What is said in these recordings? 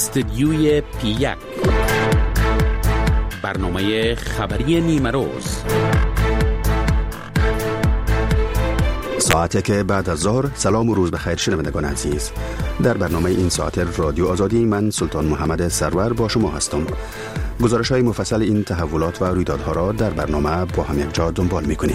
استدیوی پی1 برنامه خبری نیمه روز، ساعتی که بعد از ظهر. سلام و روز بخیر شنوندگان عزیز. در برنامه این ساعت رادیو آزادی من سلطان محمد سرور با شما هستم. گزارش‌های مفصل این تحولات و رویدادها را در برنامه با هم یک جا دنبال می‌کنیم.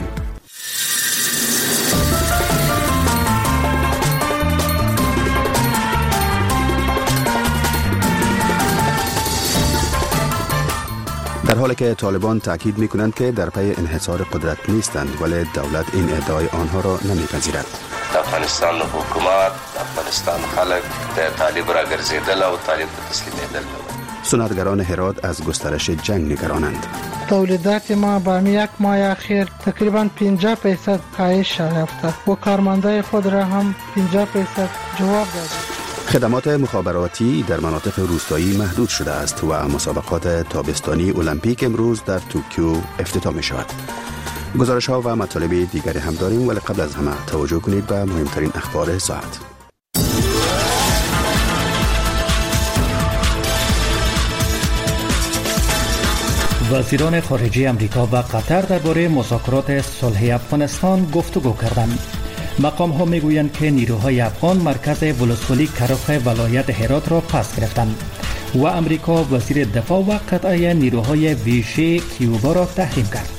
در حالی که طالبان تاکید می‌کنند که در پی انحصار قدرت نیستند، ولی دولت این ادعای آنها را نمی‌پذیرد. افغانستان حکومت، افغانستان خلق طالب را گرځیدل او طالب تسلیمیدل. صنعتگران هرات از گسترش جنگ نگرانند. تولیدات ما با یک ماه اخیر تقریبا 50% کاهش یافته و کارمندای خود را هم 50% جواب دادند. خدمات مخابراتی در مناطق روستایی محدود شده است و مسابقات تابستانی المپیک امروز در توکیو افتتاح می شود. گزارش ها و مطالب دیگری هم داریم، ولی قبل از همه توجه کنید به مهمترین اخبار ساعت. وزیران خارجه امریکا و قطر درباره مذاکرات صلح افغانستان گفتگو کردند. مقام ها میگویند که نیروهای افغان مرکز ولسوالی کرخ ولایت هرات را پس گرفتند و امریکا وزیر دفاع و قطعه نیروهای ویژه کیوبا را تحریم کرد.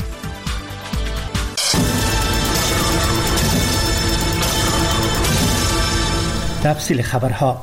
تفصیل خبرها.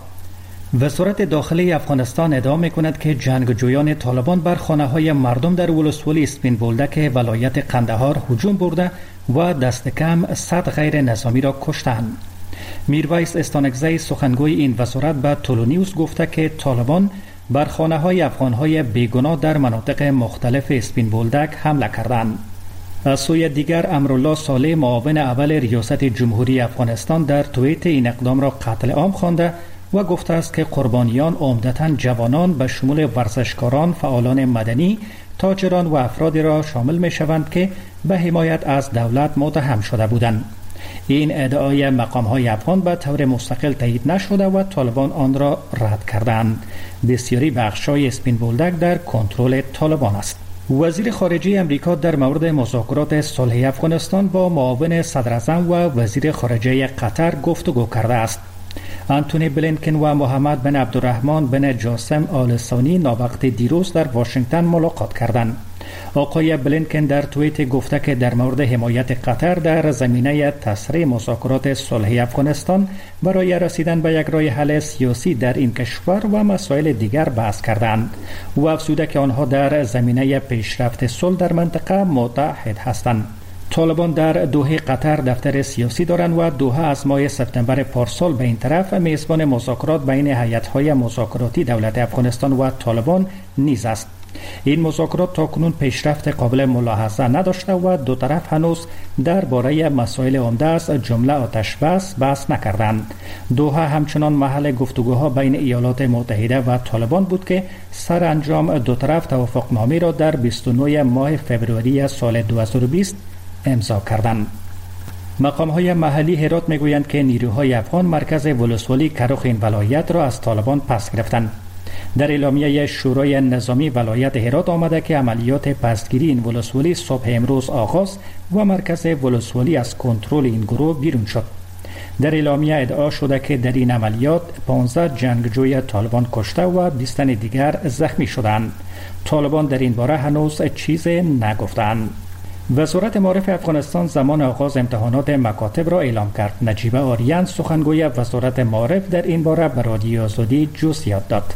وزارت داخلی افغانستان ادعا می‌کند که جنگجویان طالبان بر خانه‌های مردم در ولسوالی سپین بولدک ولایت قندهار هجوم برده و دست کم 100 غیر نظامی را کشتند. میرویس استانکزی سخنگوی این وزارت به تولونیوس گفته که طالبان بر خانه‌های افغان‌های بیگناه در مناطق مختلف اسپین بولدک حمله کردند. از سوی دیگر امرالله صالح معاون اول ریاست جمهوری افغانستان در توییت این اقدام را قتل عام خوانده و گفته است که قربانیان عمدتاً جوانان به شمول ورزشکاران، فعالان مدنی، تاجران و افرادی را شامل می شوند که به حمایت از دولت متهم شده بودند. این ادعای مقام‌های افغان به طور مستقل تایید نشده و طالبان آن را رد کردند. بسیاری بخش‌های اسپین بولدک در کنترل طالبان است. وزیر خارجه امریکا در مورد مذاکرات صلح افغانستان با معاون صدراعظم و وزیر خارجه قطر گفتگو کرده است. آنتونی بلینکن و محمد بن عبدالرحمن بن جاسم آل ثانی ناوقت دیروز در واشنگتن ملاقات کردند. آقای بلینکن در توییت گفته که در مورد حمایت قطر در زمینه تسریع مذاکرات صلح افغانستان برای رسیدن به یک راه حل سیاسی در این کشور و مسائل دیگر بحث کردند و افزوده که آنها در زمینه پیشرفت صلح در منطقه متحد هستند. طالبان در دوحه قطر دفتر سیاسی دارند و دوحه از ماه سپتامبر پارسال به این طرف میزبان مذاکرات بین هیئت‌های مذاکراتی دولت افغانستان و طالبان نیز است. این مذاکرات تاکنون پیشرفت قابل ملاحظه نداشته و دو طرف هنوز درباره مسائل عمده از جمله آتش بس نکردند. دوحه همچنان محل گفتگوها بین ایالات متحده و طالبان بود که سرانجام دو طرف توافقنامه را در 29 ماه فوریه سال 2020 امضا کردند. مقام‌های محلی هرات میگویند که نیروهای افغان مرکز ولسوالی کرخ این ولایت را از طالبان پس گرفتند. در اعلامیه شورای نظامی ولایت هرات آمده که عملیات پسگیری این ولسوالی صبح امروز آغاز و مرکز ولسوالی از کنترل این گروه بیرون شد. در اعلامیه ادعا شده که در این عملیات 15 جنگجوی طالبان کشته و 20 تن دیگر زخمی شدند. طالبان در این باره هنوز چیزی نگفتند. وزارت معارف افغانستان زمان آغاز امتحانات مکاتب را اعلام کرد. نجیبه آریان سخنگوی وزارت معارف در این باره به رادیو آزادی جزئیات داد.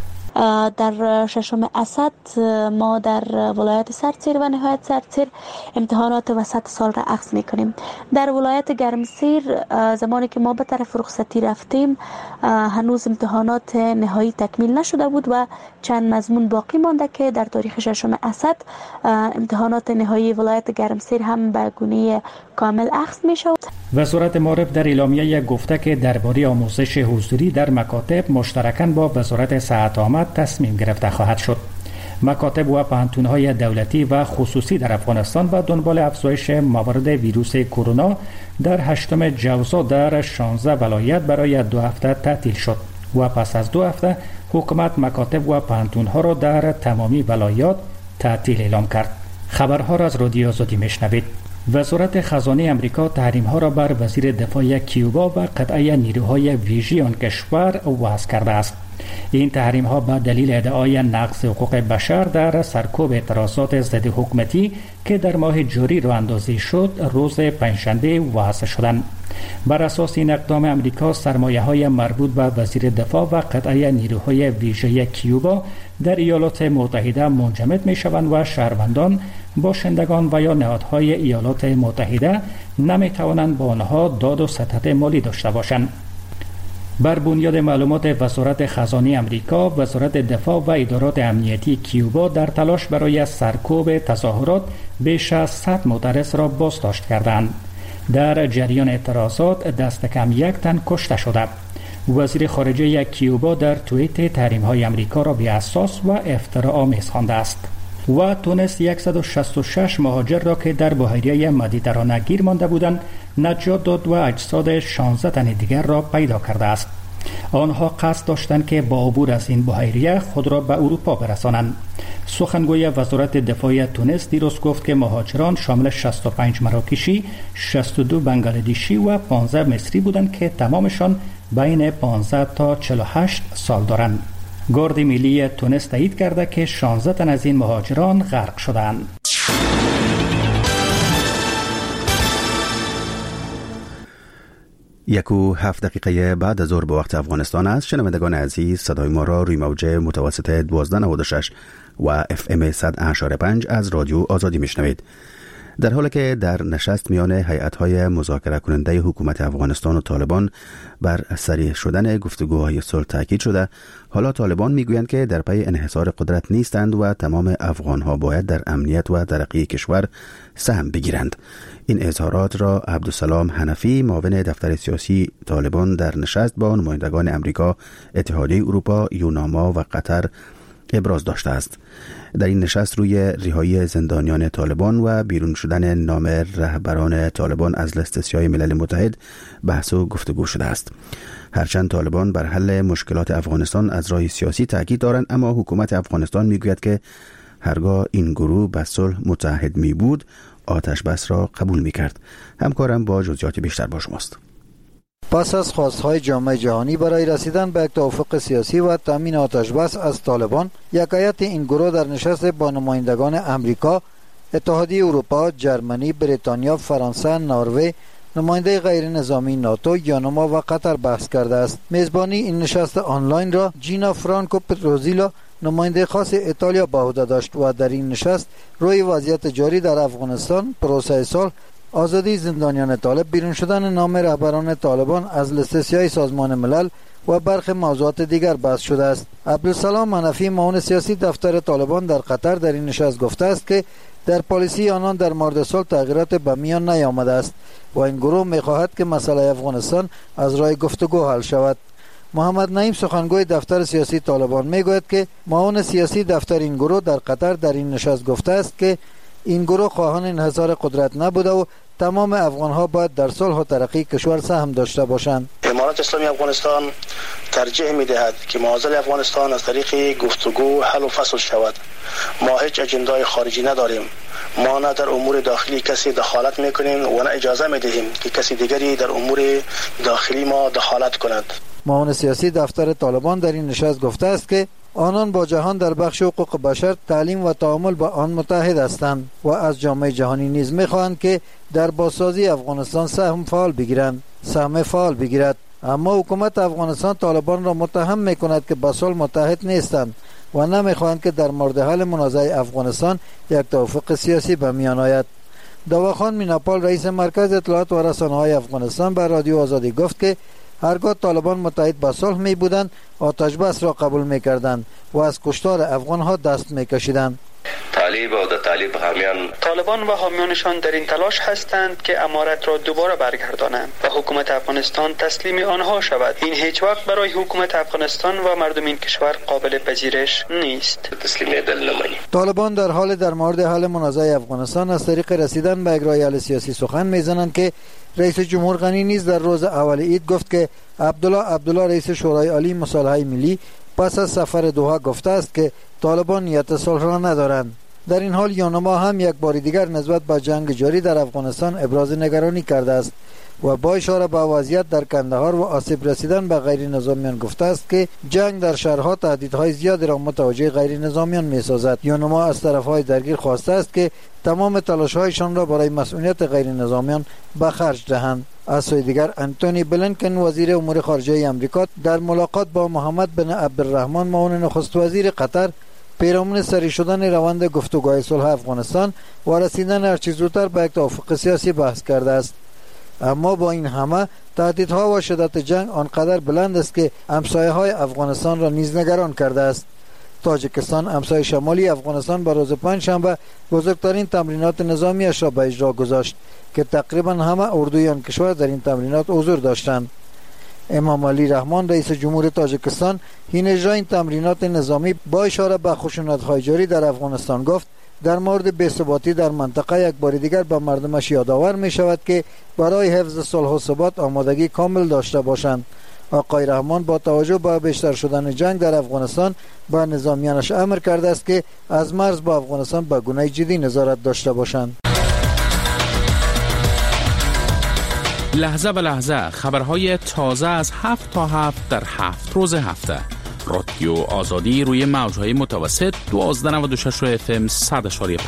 در ششم اسد ما در ولایت سرتسیر و نهایت سرتسیر امتحانات وسط سال را اخذ میکنیم. در ولایت گرمسیر زمانی که ما به طرف رخصتی رفتیم هنوز امتحانات نهایی تکمیل نشده بود و چند مضمون باقی مانده که در تاریخ ششم اسد امتحانات نهایی ولایت گرمسیر هم به گونه کامل اخذ می شود. وزارت معارف در اعلامیه گفته که درباره آموزش حضوری در مکاتب مشترکاً با وزارت صحت عامه تصمیم گرفته خواهد شد. مکاتب و پوهنتون‌های دولتی و خصوصی در افغانستان به دنبال افزایش موارد ویروس کرونا در 8 جوزا در 16 ولایت برای 2 هفته تعطیل شد. و پس از 2 هفته حکومت مکاتب و پانتون‌ها را در تمامی ولایات تعطیل اعلام کرد. خبرها را از رادیو آزادی میشنوید. وزارت خزانه امریکا تحریم‌ها را بر وزیر دفاع کیوبا و قطعه نیروهای ویژه آن کشور وضع کرده است. این تحریم‌ها به دلیل ادعای نقض حقوق بشر در سرکوب اعتراضات ضد حکومتی که در ماه جاری راه اندازی شد روز پنجشنبه وضع شدند. بر اساس این اقدام امریکا سرمایه‌های مربوط به وزیر دفاع و قطعه نیروهای ویژه کیوبا در ایالات متحده منجمد می‌شوند و شهروندان، باشندگان و یا نهادهای ایالات متحده نمی‌توانند با آنها داد و ستد مالی داشته باشند. بر بنیاد معلومات وزارت خزانه امریکا، وزارت دفاع و ادارات امنیتی کیوبا در تلاش برای سرکوب تظاهرات بیش از 100 معترض را بازداشت کردند. در جریان اعتراضات دست کم 1 تن کشته شده. وزیر خارجه کیوبا در توییت تحریم‌های امریکا را بی‌اساس و افتراآمیز خوانده است. و تونس 166 مهاجر را که در بحیره مدیترانه گیر مانده بودند نجات داد و اجساد 16 تن دیگر را پیدا کرده است. آنها قصد داشتند که با عبور از این بحیره خود را به اروپا برسانند. سخنگوی وزارت دفاع تونس دیروز گفت که مهاجران شامل 65 مراکشی، 62 بنگلادشی و 15 مصری بودند که تمامشان بین 15 تا 48 سال دارند. گارد ملی تونس تایید کرده که 16 تن از این مهاجران غرق شدند. 1:07 دقیقه بعد از ظهر به وقت افغانستان است. شنوندگان عزیز، صدای ما را روی موج متوسط 1296 و FM 100.5 از رادیو آزادی میشنوید. در حالی که در نشست میان هیئت‌های مذاکره کننده حکومت افغانستان و طالبان بر سریع شدن گفتگوهای صلح تاکید شده، حالا طالبان میگویند که در پی انحصار قدرت نیستند و تمام افغان‌ها باید در امنیت و ترقی کشور سهم بگیرند. این اظهارات را عبدالسلام حنفی، معاون دفتر سیاسی طالبان، در نشست با نمایندگان امریکا، اتحادیه اروپا، یوناما و قطر ابراز داشته است. در این نشست روی رهایی زندانیان طالبان و بیرون شدن نام رهبران طالبان از لیست سیاه ملل متحد بحث و گفتگو شده است. هرچند طالبان بر حل مشکلات افغانستان از راه سیاسی تاکید دارند، اما حکومت افغانستان میگوید که هرگاه این گروه به صلح متعهد می بود آتش بس را قبول می کرد. همکارم با جزئیات بیشتر با شماست. پس از خواستهای جامعه جهانی برای رسیدن به یک توافق سیاسی و تامین آتش بس از طالبان، یک هیئت این گروه در نشست با نمایندگان امریکا، اتحادیه اروپا، جرمنی، بریتانیا، فرانسه، نروژ، نماینده غیر نظامی ناتو، یوناما و قطر بحث کرده است. میزبانی این نشست آنلاین را جینا فرانکو پتروزیلا، نماینده خاص ایتالیا، به عهده داشت و در این نشست روی وضعیت جاری در افغانستان، پروسه صلح، آزادی زندانیان طالب، بیرون شدن نام رهبران طالبان از لیست سیاه سازمان ملل و برخی موضوعات دیگر بحث شده است. عبدالسلام حنفی، معاون سیاسی دفتر طالبان در قطر، در این نشست گفته است که در پالیسی آنان در مورد صلح تغییرات به میان نیامده است و این گروه می‌خواهد که مسئله افغانستان از راه گفتگو حل شود. محمد نعیم، سخنگوی دفتر سیاسی طالبان، میگوید که معاون سیاسی دفتر این گروه در قطر در این نشست گفته است که این گروه خواهان انحصار قدرت نبوده و تمام افغان‌ها باید در صلح و ترقی کشور سهم داشته باشند. امارات اسلامی افغانستان ترجیح می‌دهد که معضل افغانستان از طریق گفتگو حل و فصل شود. ما هیچ اجندای خارجی نداریم. ما نه در امور داخلی کسی دخالت می‌کنیم و نه اجازه می‌دهیم که کسی دیگری در امور داخلی ما دخالت کند. معاون سیاسی دفتر طالبان در این نشست گفته است که آنان با جهان در بخش حقوق بشر، تعلیم و تعامل با آن متحد هستند و از جامعه جهانی نیز می‌خواهند که در بازسازی افغانستان سهم فعال بگیرد. اما حکومت افغانستان طالبان را متهم می‌کند که با صلح متحد نیستند و نمی‌خواهند که در مورد حل منازعه افغانستان یک توافق سیاسی به میان آید. داواخان میناپال، رئیس مرکز اطلاعات و رسانه‌های افغانستان، به رادیو آزادی گفت که هرگاه طالبان متحد به صلح می بودند آتش بس را قبول می کردند و از کشتار افغان ها دست می کشیدند. طالب و د طالب حامیان طالبان و حامیانشان در این تلاش هستند که امارت را دوباره برگردانند و حکومت افغانستان تسلیم آنها شود. این هیچ وقت برای حکومت افغانستان و مردم این کشور قابل پذیرش نیست. تسلیم دل نمانی. طالبان در حال در مورد حل منازعه افغانستان از طریق رسیدن به اجرای حل سیاسی سخن میزنند که رئیس جمهور غنی نیز در روز اول عید گفت که عبدالله رئیس شورای عالی مصالحه ملی پس از سفر دوحه گفته است که طالبان نیت صلح را ندارند. در این حال یونما هم یک بار دیگر نسبت به جنگ جاری در افغانستان ابراز نگرانی کرده است و با اشاره به وضعیت در کندهار و آسیب رسیدن به غیر نظامیان گفته است که جنگ در شهرها تهدیدهای زیادی را متوجه غیر نظامیان می سازد. یونما از طرفهای درگیر خواسته است که تمام تلاش‌هایشان را برای مسئولیت غیر نظامیان به خرج دهند. از سوی دیگر انتونی بلینکن وزیر امور خارجه آمریکا در ملاقات با محمد بن عبدالرحمن معاون نخست وزیر قطر پیرامون سری شدن روند گفتگوهای صلح افغانستان و رسیدن هرچه زودتر به یک توافق سیاسی بحث کرده است. اما با این همه تهدیدها و شدت جنگ آنقدر بلند است که همسایه‌های افغانستان را نیز نگران کرده است. تاجیکستان همسایه شمالی افغانستان به روز پنجشنبه بزرگترین تمرینات نظامیش را به اجرا گذاشت که تقریبا همه اردوی آن کشور در این تمرینات حضور داشتند. امام علی رحمان رئیس جمهور تاجیکستان حین اجرای این تمرینات نظامی با اشاره به خشونت‌های جاری در افغانستان گفت در مورد بی‌ثباتی در منطقه یک بار دیگر به مردمش یادآور می شود که برای حفظ صلح و ثبات آمادگی کامل داشته باشند. آقای رحمان با توجه به بیشتر شدن جنگ در افغانستان به نظامیانش امر کرده است که از مرز با افغانستان به گونه جدی نظارت داشته باشند. لحظه به لحظه خبرهای تازه از 7 تا 7 در 7 روز هفته. رادیو آزادی روی موجهای متوسط 1296 FM 100.5.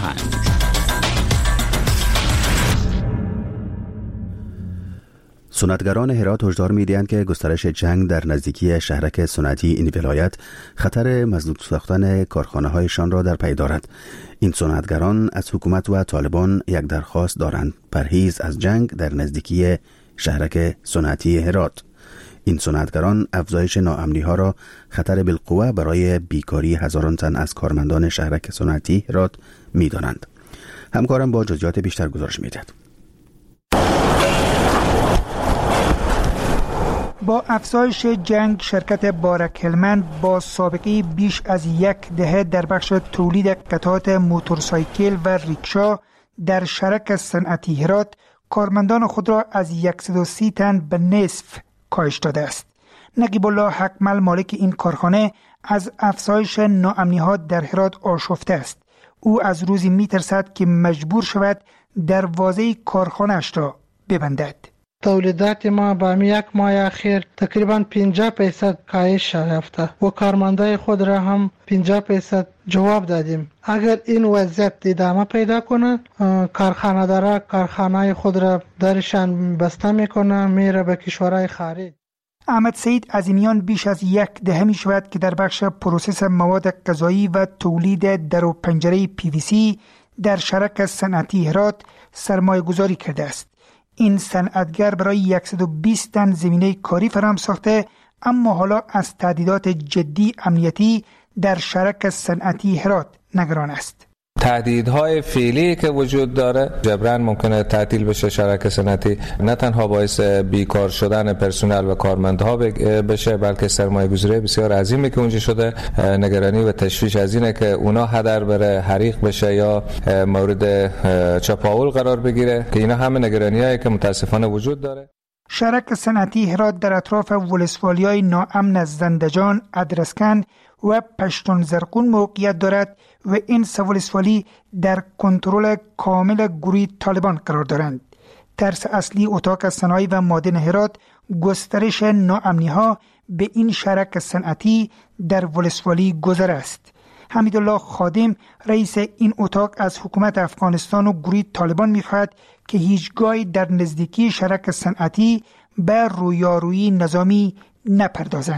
صنعتگران هرات هشدار می‌دهند که گسترش جنگ در نزدیکی شهرک صنعتی این ولایت خطر مسدود ساختن کارخانه‌هایشان را در پی دارد. این صنعتگران از حکومت و طالبان یک درخواست دارند: پرهیز از جنگ در نزدیکی شهرک صنعتی هرات. این صنعتگران افزایش ناامنی‌ها را خطر بالقوه برای بیکاری هزاران تن از کارمندان شهرک صنعتی هرات می‌دانند. همکارم با جزئیات بیشتر گزارش می‌دهد. با افزایش جنگ شرکت بارک هلمند با سابقه بیش از یک دهه در بخش تولید قطعات موتورسایکل و ریکشا در شرک صنعتی هرات کارمندان خود را از 130 تن به نصف کاهش داده است. نقیب الله حکمل مالک این کارخانه از افزایش ناامنی‌ها در هرات آشفته است. او از روزی می‌ترسد که مجبور شود دروازه کارخانه‌اش را ببندد. تولیدات ما با یک ماه اخیر تقریبا 50% کاهش یافته و کارمندای خود را هم 50% جواب دادیم. اگر این وضعیت ادامه پیدا کنه کارخانه دارا کارخانه خود را درشان بسته میکنه میره به کشورهای خارج. احمد سعید عظیمیان بیش از یک دهه می شود که در بخش پروسس مواد غذایی و تولید در و پنجره PVC در شرک صنعتی هرات سرمایه گذاری کرده است. این صنعتگر برای 120 تن زمینه کاری فراهم ساخته، اما حالا از تهدیدات جدی امنیتی در شرک صنعتی هرات نگران است. تهدیدهای فعلی که وجود داره جبراً ممکنه تعطیل بشه شرکت صنعتی، نه تنها باعث بیکار شدن پرسنل و کارمندها بشه بلکه سرمایه‌گذاری بسیار عظیمی که اونجا شده. نگرانی و تشویش از اینه که اونا هدر بره، حریق بشه یا مورد چپاول قرار بگیره که اینا همه نگرانیایی که متاسفانه وجود داره. شرک صنعتی هرات در اطراف ولسوالی‌های ناامن از زندجان، ادرسکن و پشتون زرقون موقعیت دارد و این سه ولسوالی در کنترل کامل گروه طالبان قرار دارند. ترس اصلی اتاق صنایع و معادن هرات گسترش ناامنی‌ها به این شرک صنعتی در ولسوالی گذر است. حمیدالله خادم رئیس این اتاق از حکومت افغانستان و گروه طالبان می‌خواهد که هیچگاه در نزدیکی شرک صنعتی به رویارویی نظامی نپردازند.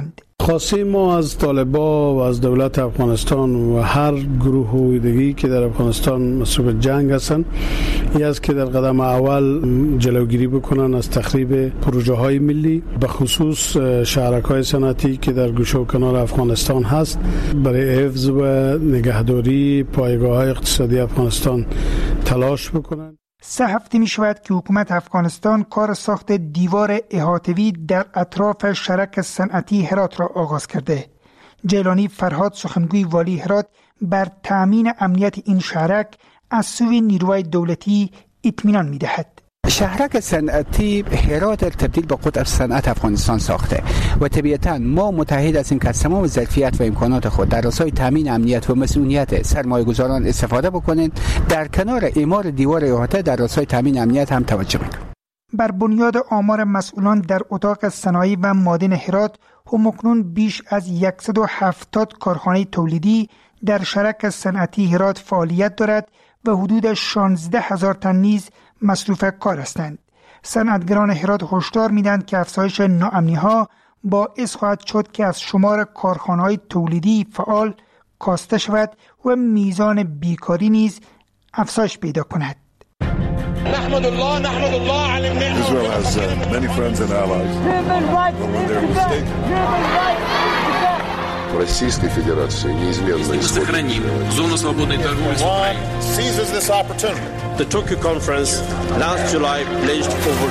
خواسته ما از طالبان و از دولت افغانستان و هر گروه دیگری که در افغانستان مصروف جنگ هستند این است که در قدم اول جلوگیری بکنن از تخریب پروژه های ملی، به خصوص شهرک‌های صنعتی که در گوشه و کنار افغانستان هست، برای حفظ و نگهداری پایگاه‌های اقتصادی افغانستان تلاش بکنن. 3 هفته می شود که حکومت افغانستان کار ساخت دیوار احاطه‌ای در اطراف شرک صنعتی هرات را آغاز کرده. جیلانی فرهاد سخنگوی والی هرات بر تأمین امنیت این شهرک از سوی نیروهای دولتی اطمینان می دهد. شهرک صنعتی هرات تبدیل به قطب صنعت افغانستان ساخته و طبیعتاً ما متحد هستیم که از تمام ظرفیت و امکانات خود در راستای تامین امنیت و مسئولیت سرمایه‌گذاران استفاده بکنیم. در کنار اعمار دیوار احاطه در راستای تامین امنیت هم توجه می‌کنیم. بر بنیاد آمار مسئولان در اتاق صنایع و معادن هرات، همکنون بیش از 170 کارخانه تولیدی در شرک صنعتی هرات فعالیت دارد و حدود 16,000 تن نیز مصروف کار هستند. صنعتگران هرات هشدار میدهند که افزایش ناامنی‌ها باعث خواهد شد که از شمار کارخانه‌های تولیدی فعال کاسته شود و میزان بیکاری نیز افزایش پیدا کند. نحمد الله على النعمة. Israel has many friends and allies. When they're mistaken. Российской Федерации неизменно сохраним зону свободной торговли с Украиной. Seizes this opportunity. The Tokyo conference last July pledged over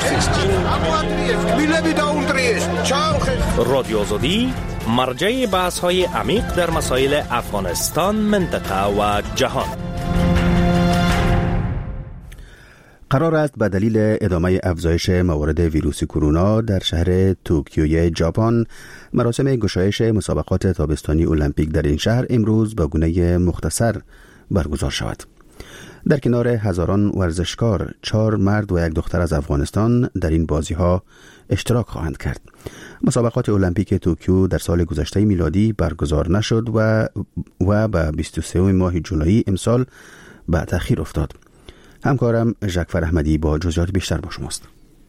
16 رادیو آزادی مرجع بحث‌های عمیق در مسائل افغانستان، منطقه و جهان. قرار است به دلیل ادامه افزایش موارد ویروس کرونا در شهر توکیوی ژاپن مراسم گشایش مسابقات تابستانی المپیک در این شهر امروز به گونه مختصر برگزار شود. در کنار هزاران ورزشکار 4 مرد و 1 دختر از افغانستان در این بازی‌ها اشتراک خواهند کرد. مسابقات المپیک توکیو در سال گذشته میلادی برگزار نشد و به 23 ماه جولای امسال به تأخیر افتاد. همکارم ژکفر احمدی با جزئیات بیشتر با شماست.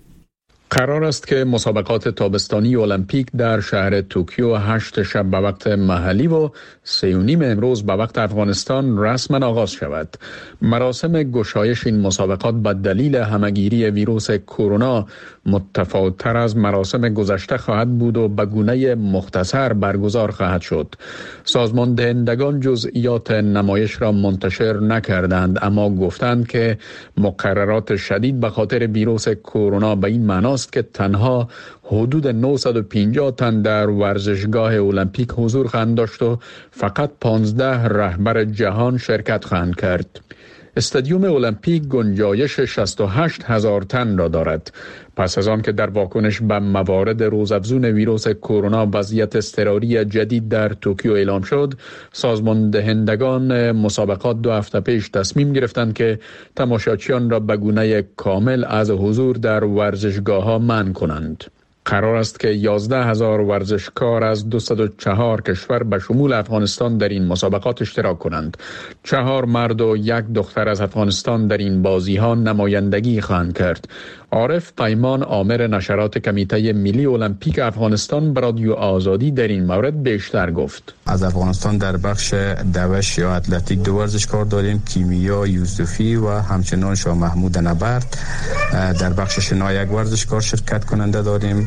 قرار است که مسابقات تابستانی المپیک در شهر توکیو 8 شب به وقت محلی و 3:30 امروز به وقت افغانستان رسما آغاز شود. مراسم گشایش این مسابقات به دلیل همهگیری ویروس کرونا متفاوت‌تر از مراسم گذشته خواهد بود و به گونه مختصر برگزار خواهد شد. سازمان دهندگان جزئیات نمایش را منتشر نکردند، اما گفتند که مقررات شدید به خاطر ویروس کرونا به این معنی است که تنها حدود 950 تن در ورزشگاه المپیک حضور خواهند داشت و فقط 15 رهبر جهان شرکت خواهند کرد. استادیوم المپیک گنجایش 68,000 تن را دارد. پس از آن که در واکنش به موارد روزافزون ویروس کرونا وضعیت اضطراری جدید در توکیو اعلام شد، سازمان دهندگان مسابقات 2 هفته پیش تصمیم گرفتند که تماشاچیان را به گونه کامل از حضور در ورزشگاه‌ها منع کنند. قرار است که 11,000 ورزشکار از 204 کشور به شمول افغانستان در این مسابقات اشتراک کنند. 4 مرد و 1 دختر از افغانستان در این بازی‌ها نمایندگی خواهند کرد. عارف پیمان، آمر نشرات کمیته ملی المپیک افغانستان، به رادیو آزادی در این مورد بیشتر گفت. از افغانستان در بخش دوش یا اتلتیک 2 ورزشکار داریم، کیمیا یوسفی و همچنان شاه محمود نبرد. در بخش شنا 1 ورزشکار شرکت کننده داریم.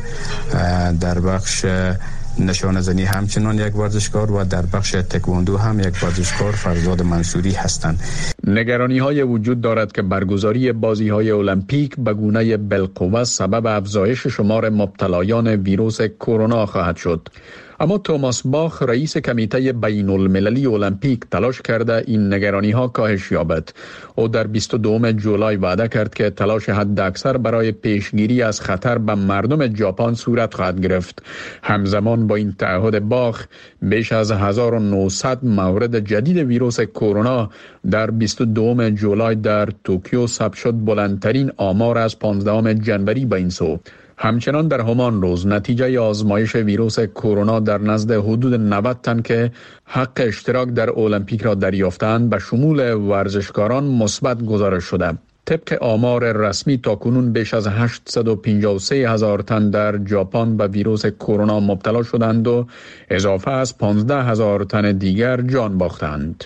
در بخش نشانه زنی همچنان 1 ورزشکار و در بخش تکواندو هم 1 ورزشکار فرزاد منصوری هستند. نگرانی های وجود دارد که برگزاری بازی های المپیک به گونه بالقوه سبب افزایش شمار مبتلایان ویروس کرونا خواهد شد. اما توماس باخ، رئیس کمیته بین المللی المپیک، تلاش کرده این نگرانی ها کاهش یابد. او در 22 جولای وعده کرد که تلاش حداکثر برای پیشگیری از خطر به مردم ژاپن صورت خواهد گرفت. همزمان با این تعهد باخ، بیش از 1900 مورد جدید ویروس کرونا در 22 جولای در توکیو ثبت شد، بلندترین آمار از 15 جنوری به این سو. همچنان در همان روز نتیجه آزمایش ویروس کرونا در نزد حدود 90 تن که حق اشتراک در المپیک را دریافتند به شمول ورزشکاران مثبت گزارش شده. طبق آمار رسمی تاکنون بیش از 853,000 تن در ژاپن به ویروس کرونا مبتلا شدند و اضافه از 15,000 تن دیگر جان باختند.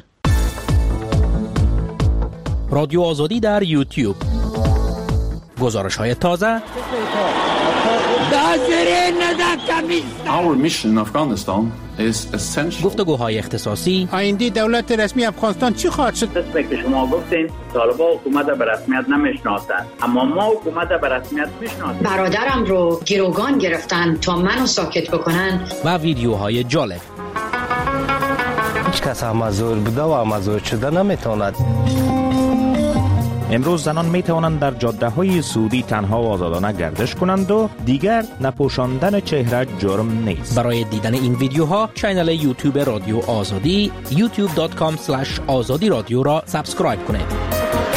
رادیو آزادی در یوتیوب. گزارش‌های تازه. Our mission in Afghanistan is essential. گفتگوهای اختصاصی. آینده دولت رسمی افغانستان چی خواهد شد؟ مثل که شما گفتین طالبان حکومت به رسمیت نمیشناسند، اما ما حکومت به رسمیت میشناسیم. برادرم رو گروگان گرفتن تا منو ساکت بکنن. و ویدیوهای جالب. هیچ کس مزور بوده و مزور شده نمیتواند. امروز زنان می توانند در جاده‌های سعودی تنها و آزادانه گردش کنند و دیگر نپوشاندن چهره جرم نیست. برای دیدن این ویدیوها کانال یوتیوب رادیو آزادی youtube.com/azadi رادیو را سابسکرایب کنید.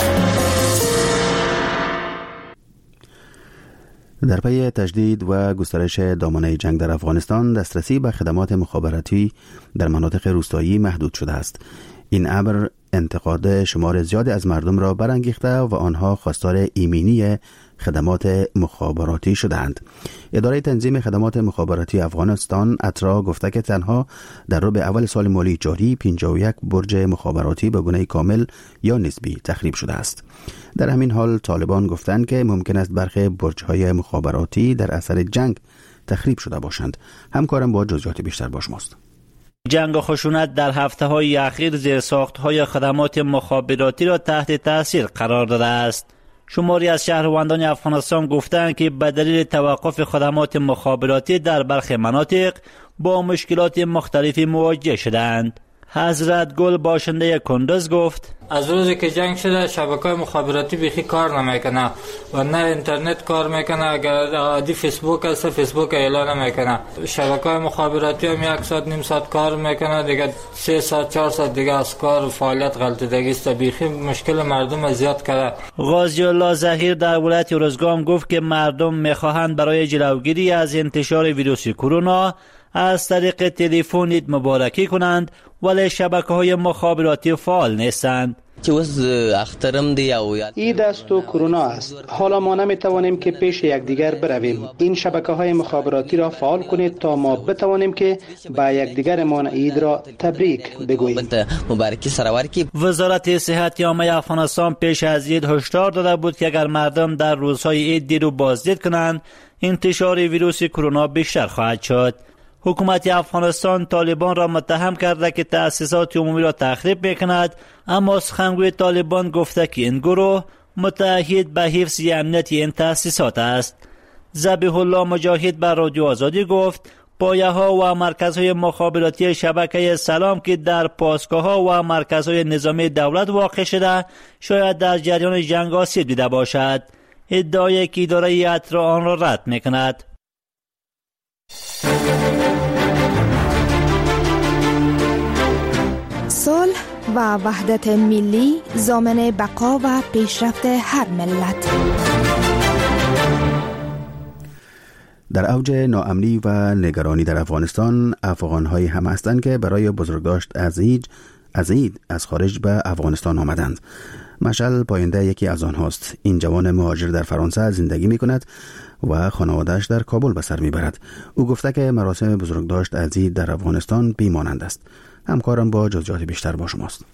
در پی تجدید و گسترش دامنه جنگ در افغانستان، دسترسی به خدمات مخابراتی در مناطق روستایی محدود شده است. این امر انتقاد شمار زیادی از مردم را برانگیخته و آنها خواستار ایمنی خدمات مخابراتی شدند. اداره تنظیم خدمات مخابراتی افغانستان اترا گفته که تنها در ربع اول سال مالی جاری 51 برج مخابراتی به گونه کامل یا نسبی تخریب شده است. در همین حال طالبان گفتند که ممکن است برخی برج‌های مخابراتی در اثر جنگ تخریب شده باشند. همکارم با جزئیات بیشتر با شماست. جنگ و خشونت در هفته‌های اخیر زیرساخت‌های خدمات مخابراتی را تحت تاثیر قرار داده است. شماری از شهروندان افغانستان گفتند که به دلیل توقف خدمات مخابراتی در برخی مناطق با مشکلات مختلفی مواجه شدند. حضرت گل باشنده کندز گفت از روزی که جنگ شده شبکه‌های مخابراتی بیخی کار نمیکنه و نه اینترنت کار میکنه. اگر عادی فیسبوک هست فیسبوک اعلان نمیکنه. شبکه‌های مخابراتی هم 1 ساعت نیم ساعت کار میکنه، دیگه 3 ساعت 4 ساعت دیگه از کار و فعالیت غلطیدگی است. بیخی مشکل مردم زیاد کرده. غازی الله ظهیر در ولایت ارزگان گفت که مردم میخواهند برای جلوگیری از انتشار ویروس کرونا از طریق تلفن مبارکی کنند، ولی شبکه‌های مخابراتی فعال نیستند. این دستو کرونا است. حالا ما نمیتوانیم که پیش یکدیگر برویم. این شبکه‌های مخابراتی را فعال کنید تا ما بتوانیم که با یکدیگرمان عید را تبریک بگوییم. وزارت صحت عامه افغانستان پیش از عید هشدار داده بود که اگر مردم در روزهای عید دیر و بازدید کنند، انتشار ویروس کرونا بیشتر خواهد شد. حکومت افغانستان طالبان را متهم کرده که تأسیسات عمومی را تخریب میکند، اما سخنگوی طالبان گفته که این گروه متعهد به حفظ امنیت این تأسیسات است. ذبیح الله مجاهد بر رادیو آزادی گفت پایه‌ها و مرکزهای مخابراتی شبکه سلام که در پاسگاه‌ها و مرکزهای نظامی دولت واقع شده شاید در جریان جنگ آسیب دیده باشد. ادعای که اداره اترا آن را رد میکند. صلح و وحدت ملی ضامن بقا و پیشرفت هر ملت. در اوج ناامنی و نگرانی در افغانستان، افغان‌هایی هم هستند که برای بزرگداشت از عید از خارج به افغانستان آمدند. مشعل پاینده یکی از آنهاست. این جوان مهاجر در فرانسه زندگی می کند و خانواده‌اش در کابل به سر می برد. او گفته که مراسم بزرگداشت از عید در افغانستان بیمانند است. همکارم با جزئیات بیشتر با شماست.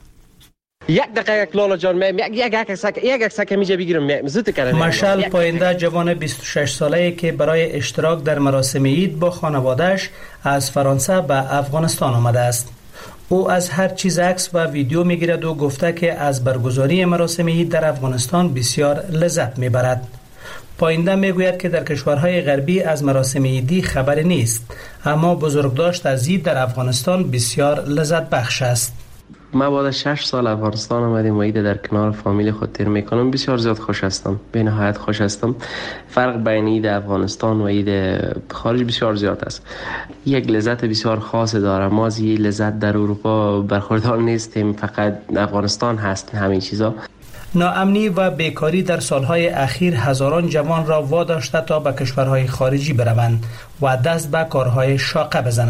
مشعل پاینده جوان 26 ساله‌ای که برای اشتراک در مراسم عید با خانواده‌اش از فرانسه به افغانستان آمده است. او از هر چیز عکس و ویدیو میگیرد و گفته که از برگزاری مراسم عید در افغانستان بسیار لذت میبرد. پاینده میگوید که در کشورهای غربی از مراسم عیدی خبری نیست، اما بزرگداشت از عید در افغانستان بسیار لذت بخش است. ما بعد 6 سال افغانستان آمدیم و عید در کنار فامیل خود تیر میکنم. بسیار زیاد خوش هستم، به نهایت خوش هستم. فرق بین عید افغانستان و عید خارج بسیار زیاد است. یک لذت بسیار خاص داره. ما از این لذت در اروپا برخوردار نیستیم، فقط افغانستان هست همین چیزا. ناامنی و بیکاری در سالهای اخیر هزاران جوان را واداشته تا به کشورهای خارجی بروند و دست به کارهای شاقه بزنند.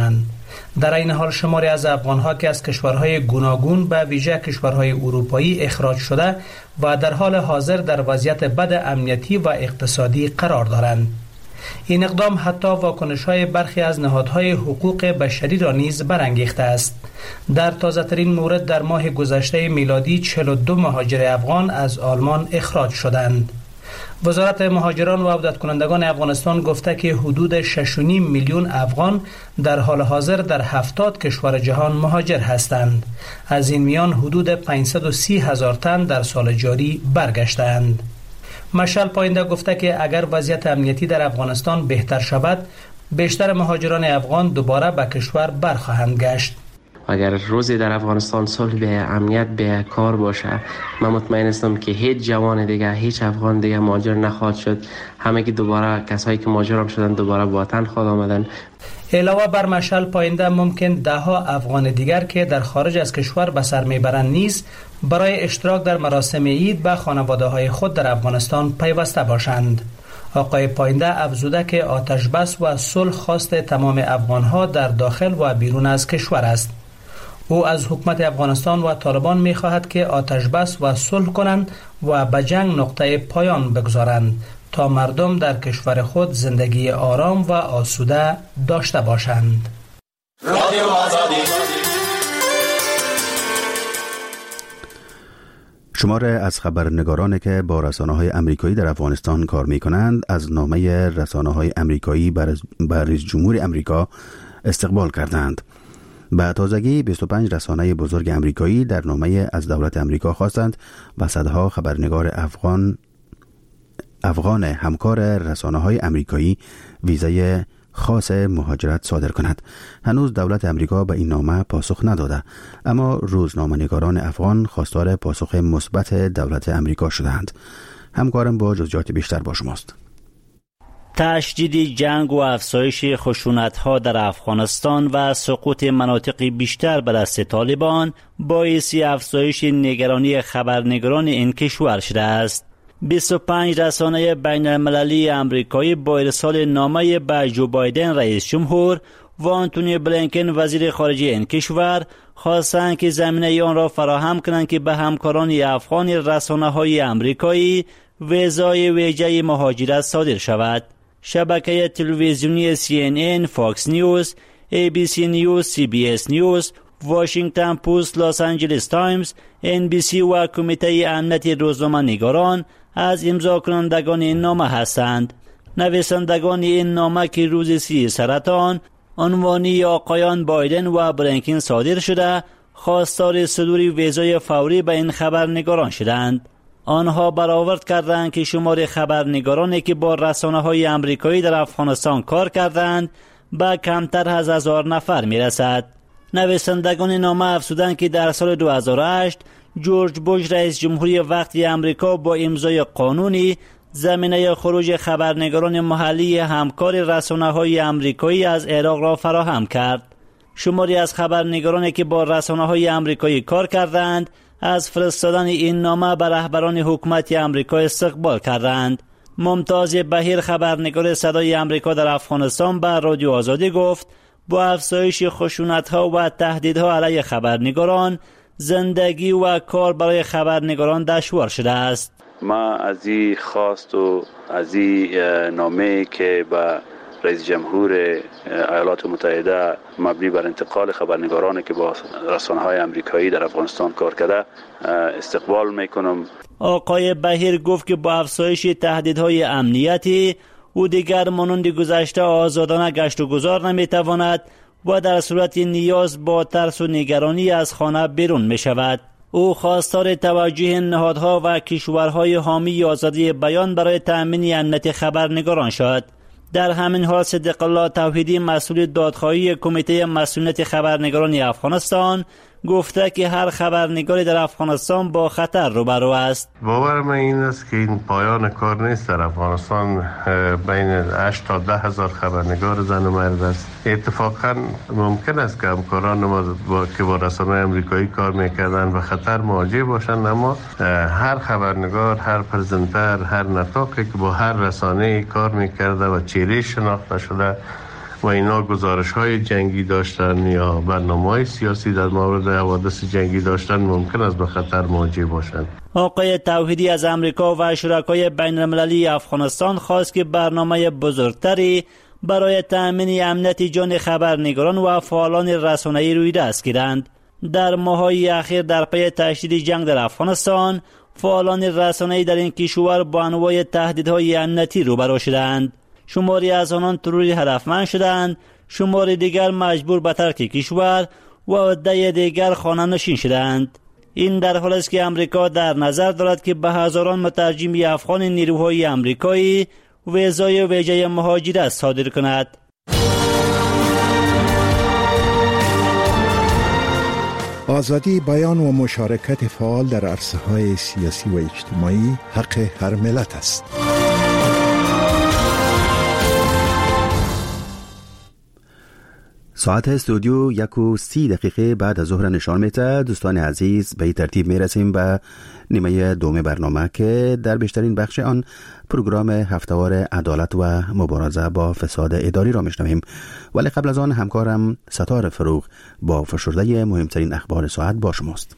در این حال شماری از افغانها که از کشورهای گوناگون به ویژه کشورهای اروپایی اخراج شده و در حال حاضر در وضعیت بد امنیتی و اقتصادی قرار دارند. این اقدام حتی واکنش‌های برخی از نهادهای حقوق بشری را نیز برانگیخته است. در تازه‌ترین مورد در ماه گذشته میلادی 42 مهاجر افغان از آلمان اخراج شدند. وزارت مهاجران و عودت کنندگان افغانستان گفته که حدود 6.5 میلیون افغان در حال حاضر در 70 کشور جهان مهاجر هستند. از این میان حدود 530,000 تن در سال جاری برگشتند. مشعل پاینده گفته که اگر وضعیت امنیتی در افغانستان بهتر شود، بیشتر مهاجران افغان دوباره به کشور برخواهند گشت. اگر روزی در افغانستان صلح به امنیت به کار باشه، من مطمئن هستم که هیچ جوان دیگه، هیچ افغان دیگه مهاجر نخواهد شد. همه که دوباره کسایی که مهاجر هم شدن دوباره به وطن خود آمدن. علاوه بر مشعل پاینده ممکن ده‌ها افغان دیگر که در خارج از کشور به سر میبرند نیز برای اشتراک در مراسم عید به خانواده‌های خود در افغانستان پیوسته باشند. آقای پاینده افزوده که آتش بس و صلح خواست تمام افغان‌ها در داخل و بیرون از کشور است. او از حکومت افغانستان و طالبان می‌خواهد که آتش بس و صلح کنند و به جنگ نقطه پایان بگذارند تا مردم در کشور خود زندگی آرام و آسوده داشته باشند. شمار از خبرنگارانی که با رسانه‌های آمریکایی در افغانستان کار می‌کنند از نامه رسانه‌های آمریکایی بر رئیس جمهور آمریکا استقبال کردند. به تازگی 25 رسانه بزرگ آمریکایی در نامه از دولت آمریکا خواستند و صدها خبرنگار افغان همکار رسانه‌های آمریکایی ویزای خاص مهاجرت صادر کند. هنوز دولت آمریکا به این نامه پاسخ نداده، اما روزنامه‌نگاران افغان خواستار پاسخ مثبت دولت آمریکا شدند. همکارم با جزئیات بیشتر با شماست. تشدید جنگ و افزایش خشونت‌ها در افغانستان و سقوط مناطق بیشتر به دست طالبان باعث افزایش نگرانی خبرنگاران این کشور شده است. 25 رسانه بین المللی آمریکایی با ارسال نامه به جو بایدن رئیس جمهور و آنتونی بلینکن وزیر خارجه این کشور خواستند که زمینه آن را فراهم کنند که به همکاران افغان رسانه‌های آمریکایی ویزای ویژه مهاجرت صادر شود. شبکه تلویزیونی CNN، فاکس نیوز، ABC نیوز، CBS نیوز، واشنگتن پست، لس آنجلس تایمز، NBC و کمیته امنیت روزنامه‌نگاران از امضا کنندگان این نامه هستند. نویسندگان این نامه که روز 30 سرطان عنوانی آقایان بایدن و بلینکن صادر شده، خواستار صدور ویزای فوری به این خبرنگاران شدند. آنها برآورد کردند که شمار خبرنگارانی که با رسانه‌های آمریکایی در افغانستان کار کردند به کمتر از 1000 نفر میرسد. نویسندگان نامه افزودند که در سال 2008 جورج بوش رئیس جمهوری وقتی آمریکا با امضای قانونی زمینه خروج خبرنگاران محلی همکار رسانه‌های آمریکایی از عراق را فراهم کرد. شماری از خبرنگارانی که با رسانه‌های آمریکایی کار کردند از فرستادن این نامه به رهبران حکومت آمریکا استقبال کردند. ممتاز بهیر خبرنگار صدای آمریکا در افغانستان به رادیو آزادی گفت با افزایش خشونت‌ها و تهدیدها علیه خبرنگاران زندگی و کار برای خبرنگاران دشوار شده است. ما از این خواست و از این نامه که به رئیس جمهور ایالات متحده مبنی بر انتقال خبرنگارانی که با رسانه‌های آمریکایی در افغانستان کار کرده استقبال میکنم. آقای بهیر گفت که با افزایش تهدیدهای امنیتی او دیگر مانند گذشته آزادانه گشت و گذار نمیتواند و در صورت نیاز با ترس و نگرانی از خانه بیرون می شود. او خواستار توجه نهادها و کشورهای حامی آزادی بیان برای تأمین امنیت خبرنگاران شد. در همین حال صدیق الله توحیدی مسئول دادخواهی کمیته مسئولیت خبرنگاران افغانستان گفته که هر خبرنگاری در افغانستان با خطر روبرو است. باور من این است که این پایان کار نیست. در افغانستان بین 8 تا 10 هزار خبرنگار زن و مرد است. اتفاقا ممکن است که همکاران ما که با رسانه‌های آمریکایی کار میکردن و خطر مواجه باشند، اما هر خبرنگار، هر پرزنتر، هر نطاقی که با هر رسانه‌ای کار میکرده و چهره شناخته شده و اینا گزارش های جنگی داشتن یا برنامه های سیاسی در مورد حوادث جنگی داشتن، ممکن است به خطر مواجه باشند. آقای توحیدی از امریکا و شرکای بین المللی افغانستان خواست که برنامه بزرگتری برای تأمین امنیت جان خبرنگاران و فعالان رسانه‌ای روی دست گیرند. در ماه‌های اخیر در پی تشدید جنگ در افغانستان، فعالان رسانه‌ای در این کشور با انواع تهدیدهای امنیتی روبرو شدند. شماری از آنان تروری هدفمند شدند، شماری دیگر مجبور به ترک کشور و عده دیگر خانه‌نشین شدند. این در حالی است که امریکا در نظر دارد که به هزاران مترجم افغان نیروهای امریکایی ویزای ویژه مهاجرت صادر کند. آزادی بیان و مشارکت فعال در عرصه‌های سیاسی و اجتماعی حق هر ملت است. ساعت استودیو 1:30 بعد از ظهر نشان میده. دوستان عزیز، به این ترتیب میرسیم به نیمه دوم برنامه که در بیشترین بخش آن پروگرام هفتهوار عدالت و مبارزه با فساد اداری را میشنویم، ولی قبل از آن همکارم ستار فروغ با فشرده مهمترین اخبار ساعت با شماست.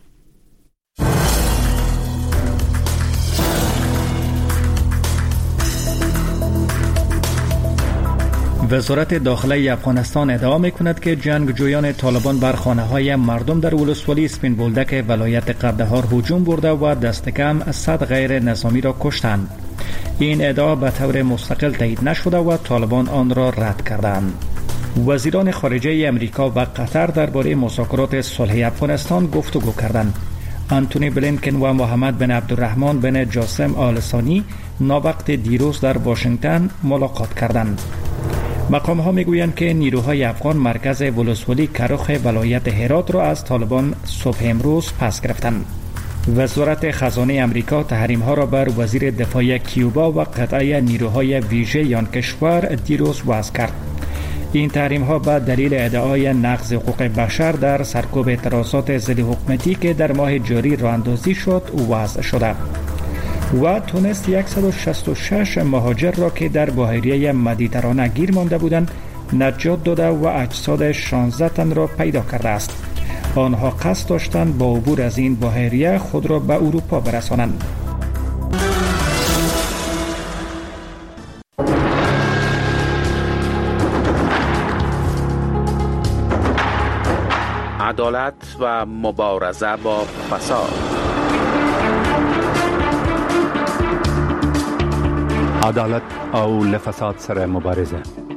وزارت داخله افغانستان ادعا می‌کند که جنگجویان طالبان بر خانه‌های مردم در ولسوالی اسپین بولدک ولایت قندهار هجوم برده و دست کم 100 غیر نظامی را کشتند. این ادعا به طور مستقل تایید نشده و طالبان آن را رد کردند. وزیران خارجه امریکا و قطر درباره مذاکرات صلح افغانستان گفتگو کردند. آنتونی بلینکن و محمد بن عبدالرحمن بن جاسم آل ثانی ناوقت دیروز در واشنگتن ملاقات کردند. مقام ها میگویند که نیروهای افغان مرکز ولسوالی کرخ ولایت هرات را از طالبان صبح امروز پس گرفتند. وزارت خزانه امریکا تحریم ها را بر وزیر دفاع کیوبا و قطعه نیروهای ویژه آن کشور دیروز وضع کرد. این تحریم ها به دلیل ادعای نقض حقوق بشر در سرکوب اعتراضات ضد حکومتی که در ماه جاری راه اندازی شد وضع شده و تونست 166 مهاجر را که در بحیره مدیترانه گیر مانده بودند نجات داده و اجساد 16 تن را پیدا کرده است. آنها قصد داشتند با عبور از این بحیره خود را به اروپا برسانند. عدالت و مبارزه با فساد. عدالت او لفساد سره مبارزه.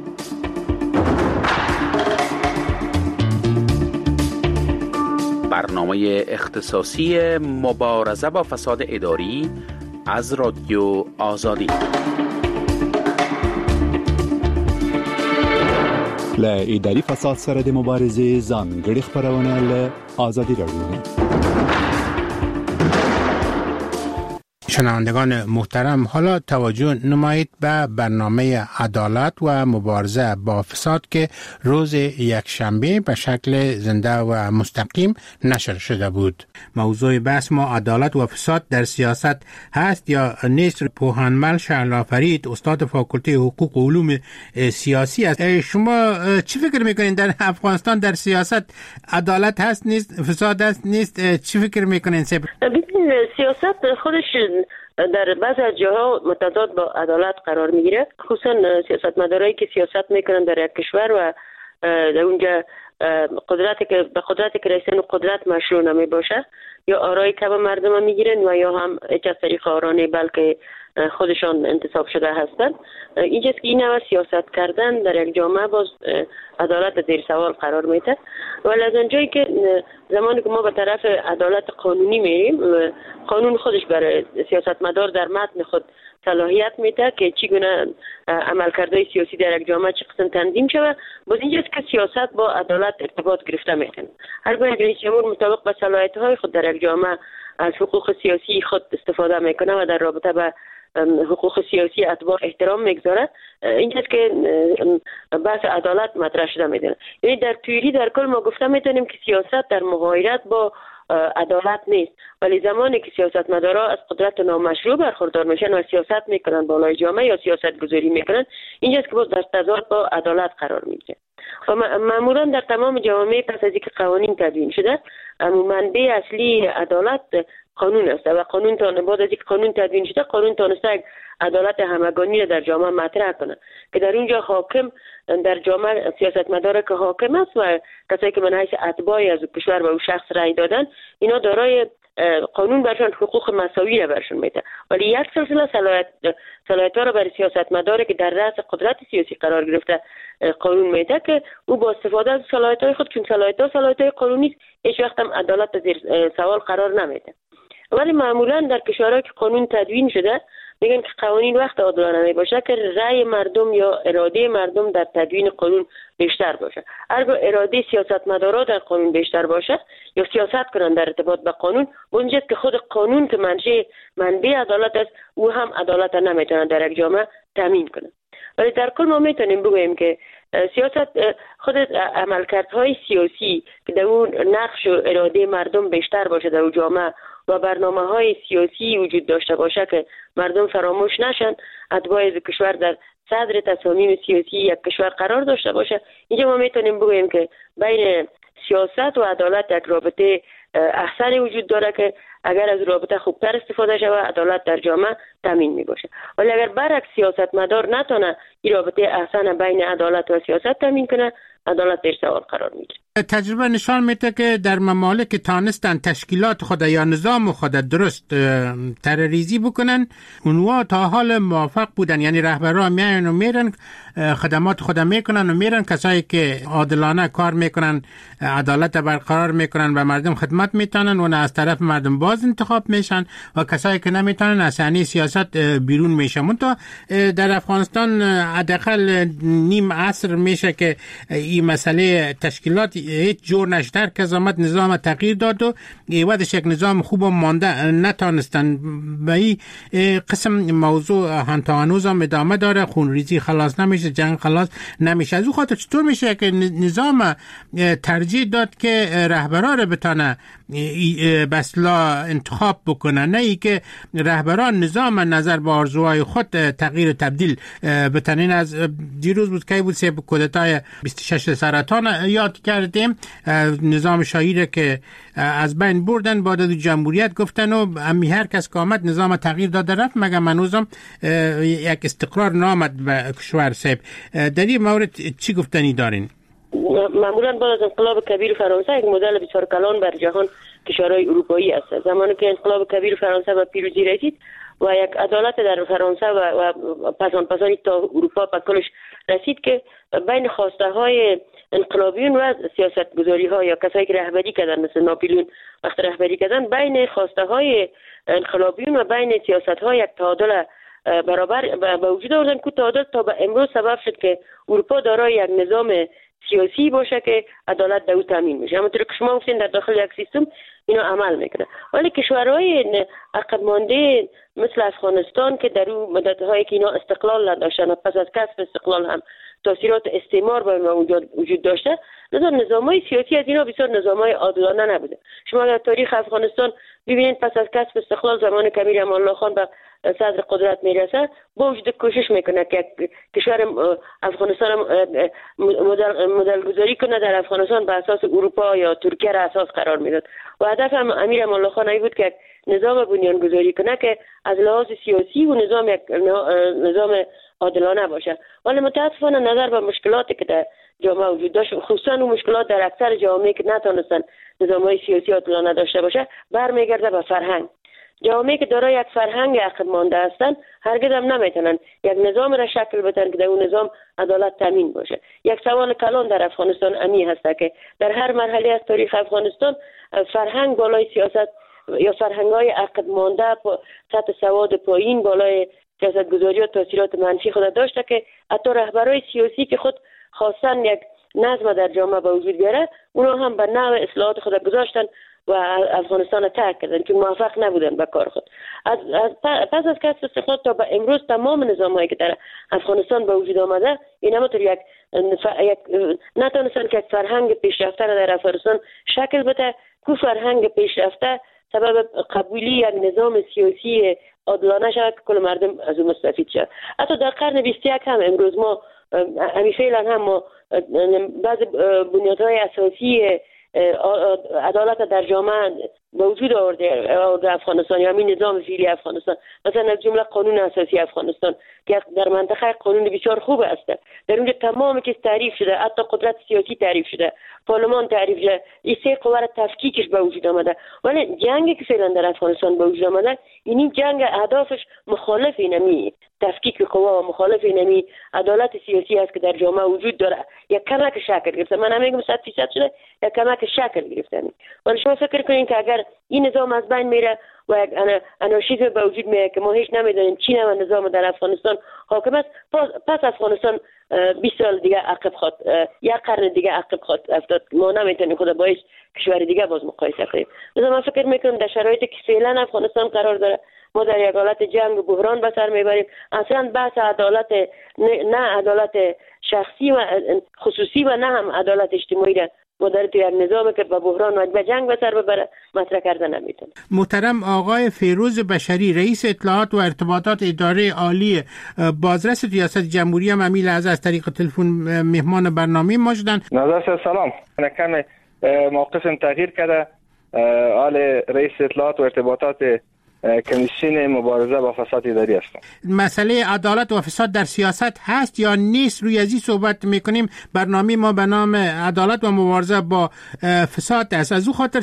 برنامه اختصاصی مبارزه با فساد اداری از رادیو آزادی. له اداري فساد سره د مبارزې ځانګړي خبرونه له آزادی رادیو. شنوندگان محترم، حالا توجه نمایید به برنامه عدالت و مبارزه با فساد که روز یکشنبه به شکل زنده و مستقیم نشر شده بود. موضوع بحث ما عدالت و فساد در سیاست هست یا نیست. پوهانمل شهلا فرید، استاد فاکولته حقوق و علوم سیاسی است. شما چی فکر میکنید در افغانستان در سیاست عدالت هست نیست، فساد هست نیست؟ چی فکر میکنید؟ سیاست خودش در بعض از جاها متضاد با عدالت قرار میگیره، خصوصا سیاستمدارایی که سیاست میکنن در یک کشور و در اونجا به قدرتی که رئیسن قدرت مشروع نمی باشه، یا آرای کم مردم میگیرن و یا هم هیچ از طریق آرانه بلکه خودشان انتصاب شده هستند. اینجاست که این نوع سیاست کردن در یک جامعه باز عدالت زیر سوال قرار میده. ولی از اونجایی که زمانی که ما به طرف عدالت قانونی میریم، قانون خودش برای سیاستمدار در متن خود صلاحیت میده که چگونه عملکردهای سیاسی در یک جامعه چه قسم تنظیم شود. باز اینجاست که سیاست با عدالت ارتباط گرفته میکنه. هرگاه رئیس جمهور مطابق به صلاحیت‌های خود در یک جامعه از حقوق سیاسی خود استفاده میکنه و در رابطه به حقوق سیاسی اتباع احترام میگذاره، اینجاست که بحث عدالت مطرح شده میدونه. یعنی در تئوری در کل ما گفته میتونیم که سیاست در مغایرت با عدالت نیست. ولی زمانی که سیاستمدارا از قدرت نامشروع برخوردار میشن و سیاست میکنن بالای جامعه یا سیاست گذاری میکنن، اینجاست که باز در تضاد با عدالت قرار میگیره. و معمولا در تمام جوامع پس از اینکه قوانین تدوین شده، منبع اصلی عدالت قانون است و قانون بعد از اینکه قانون تدوین شده، قانون تونسته عدالت همگانی را در جامعه مطرح کنه که در اونجا حاکم در جامعه سیاستمدار که حاکم است و کسایی که من حیث اتباعی از کشور و او شخص رای دادن، اینا دارای قانون برشان حقوق مساوی را برشان میده. ولی یک سلسله صلاحیت‌ها را برای سیاستمدار که در رأس قدرت سیاسی قرار گرفته قانون میده که او با استفاده از صلاحیت‌های خود، چون صلاحیت‌های قانونی است، هیچ وقت هم عدالت زیر سوال قرار نمیده. ولی معمولا در کشورهایی که قانون تدوین شده میگن که قوانین وقت عادلانه می باشه که رأی مردم یا اراده مردم در تدوین قانون بیشتر باشه. اگر اراده سیاستمدارا در قانون بیشتر باشه یا سیاست کنن در ارتباط به قانون، اونجاست که خود قانون که منبع عدالت است، او هم عدالت نمیتونه در یک جامعه تامین کنه. ولی در کل ما میتونیم بگوییم که سیاست خود عملکردهای سیاسی که در اون نقش و اراده مردم بیشتر باشه در جامعه و برنامه‌های سیاسی وجود داشته باشه که مردم فراموش نشن، اتباع کشور در صدر تصامیم سیاسی یک کشور قرار داشته باشه، اینجا ما میتونیم بگوییم که بین سیاست و عدالت یک رابطه احسن وجود داره که اگر از رابطه خوبتر استفاده شود، عدالت در جامعه تامین می باشه. ولی اگر برعکس سیاستمدار نتونه این رابطه احسن بین عدالت و سیاست تامین کنه، عدالت در سوال قرار میگیره. تجربه نشان میده که در ممالک که تانستن تشکیلات خود یا نظام خود درست ترریزی بکنن، اونها تا حال موافق بودن، یعنی رهبران میان و میرن خدمات خود میکنن و میرن، کسایی که عادلانه کار میکنن عدالت برقرار میکنن و مردم خدمت میتونن و از طرف مردم باز انتخاب میشن و کسایی که نمیتونن از صحنه سیاست بیرون میشن. منتها در افغانستان حداقل نیم عصر میشه که این مسئله تشکیلات هیچ جور نشتر که زامت نظام تغییر داد و ایوادش یک نظام خوب مانده نتانستن. به این قسم موضوع هنوز هم ادامه داره، خونریزی خلاص نمیشه، جنگ خلاص نمیشه. از اون خاطر چطور میشه که نظام ترجیح داد که رهبران رو بتانه بسلا انتخاب بکنه، نه ای که رهبران نظام نظر به آرزوهای خود تغییر تبدیل بتنین؟ از دیروز بود که بود سه کودتای 26 سرطان یاد کردیم، نظام شاهی که از بین بردن، بعد از جمهوریت گفتن و امی هر کس که آمد نظام تغییر داده رفت، مگه منوزم یک استقرار نامد به کشور صاحب. در این مورد چی گفتنی دارین؟ معمولا بعد از انقلاب کبیر فرانسه یک مدل بسیار کلان بر جهان کشورهای اروپایی است. زمانی که انقلاب کبیر فرانسه به پیروزی رسید و یک عدالت در فرانسه و پسانی تا اروپا به کلش رسید که بین خواسته های انقلابیون و سیاست گذاری ها یا کسایی که رهبری کردن مثل ناپلیون وقت رهبری کردن، بین خواسته های انقلابیون و بین سیاست ها یک تعادل برابر به وجود آوردن که تعادل تا به امروز سبب شد که اروپا دارای یک نظام سیاسی باشه که عدالت در او تامین میشه. همونطور که شما گفتین در داخل یک سیستم اینو عمل میکنه. ولی کشورهای عقب مانده مثل افغانستان که در اون مدت‌هایی که اینا استقلال نداشتن و پس از کسب استقلال هم تاثیرات استعمار بر اونجا وجود داشته، لذا نظام‌های سیاسی از اینا بسیار نظام‌های عادلانه نبوده. شما در تاریخ افغانستان ببینید پس از کسب استقلال زمان که امیر امان الله خان به صدر قدرت میرسه، با وجود کوشش میکنه که کشور افغانستان مدل گذاری کنه در افغانستان به اساس اروپا یا ترکیه را اساس قرار میداد و هدف هم امیر امان الله خان بود که نظام بنیان گذاری کنه که از لحاظ سیاسی و نظام عادلانه باشه. ولی متاسفانه نظر به مشکلاتی که در جامعه وجود داشت، خصوصا اون مشکلات در اکثر جامعه که نتونستن نظام‌های سیاسی عادلانه داشته باشه، برمیگرده به فرهنگ. جامعه که دارای یک فرهنگ عقب مانده هستن هرگز هم نمیتونن یک نظام را شکل بدن که در اون نظام عدالت تامین باشه. یک سوال کلان در افغانستان امی هست که در هر مرحله از تاریخ افغانستان فرهنگ بالای سیاست یا فرهنگ‌های عقب مانده سطح سواد پایین بالای سیاست گذاری و تاثیرات منفی خود داشته که حتی رهبرای سیاسی که خود خواستن یک نظم در جامعه به وجود بیاره، اونا هم به نوع اصلاحات خود گذاشتن و افغانستان ترک کردن که موفق نبودن به کار خود. پس از کسب استقلال تا به امروز تمام نظام‌هایی که در افغانستان به وجود آمده این همونطور یک نتونستن که فرهنگ پیشرفته در افغانستان شکل بده کو فرهنگ پیشرفته سبب قبولی یک نظام سیاسی عادلانه شود که کل مردم از اون مستفید شود. حتی در قرن 21 هم امروز ما فعلا هم ما بعض بنیادهای اساسی عدالت در جامعه به وجود آورده افغانستان یا همین نظام فعلی افغانستان، مثلا از جمله قانون اساسی افغانستان که در منطقه قانون بسیار خوب است. در اونجا تمام که تعریف شده، حتی قدرت سیاسی تعریف شده، پارلمان تعریف شده، این سه قوه را تفکیکش به وجود آمده. ولی جنگی که فعلا در افغانستان به وجود آمده، این جنگ اهدافش مخالف اینمی تفکیک قوا و مخالف اینمی عدالت سیاسی است که در جامعه وجود داره. یک کمک شکل گرفته، من نمیگم 100% شده، یک کمک شکل گرفته. ولی شما فکر کنین که اگر این نظام از بین میره و یک انارشیسم به وجود میاد که ما هیچ نمیدونیم چی نوع نظام در افغانستان حاکم است، پس افغانستان 20 سال دیگه عقب خواهد، یک قرن دیگه عقب خواهد افتاد. ما نمیتونیم خود با هیچ کشور دیگه باز مقایسه کنیم. لذا من فکر میکنم در شرایطی که فعلا افغانستان قرار داره، ما در یک حالت جنگ و بحران به سر میبریم. اصلا بحث عدالت، نه عدالت شخصی و خصوصی و نه هم عدالت اجتماعی را ما در یک نظامی که به بحران و به جنگ به سر ببره مطرح کرده نمیتونه. محترم آقای فیروز بشری، رئیس اطلاعات و ارتباطات اداره عالی بازرس ریاست جمهوری هم همین لحظه از طریق تلفن مهمان برنامه ما شدن. نظر سلام، کم موقفم تغییر کرده. آل رئیس اطلاعات و ارتباطات کمیسیون مبارزه با فساد اداری هستم. مسئله عدالت و فساد در سیاست هست یا نیست؟ روی ازی صحبت میکنیم. برنامه ما به نام عدالت و مبارزه با فساد است. از او خاطر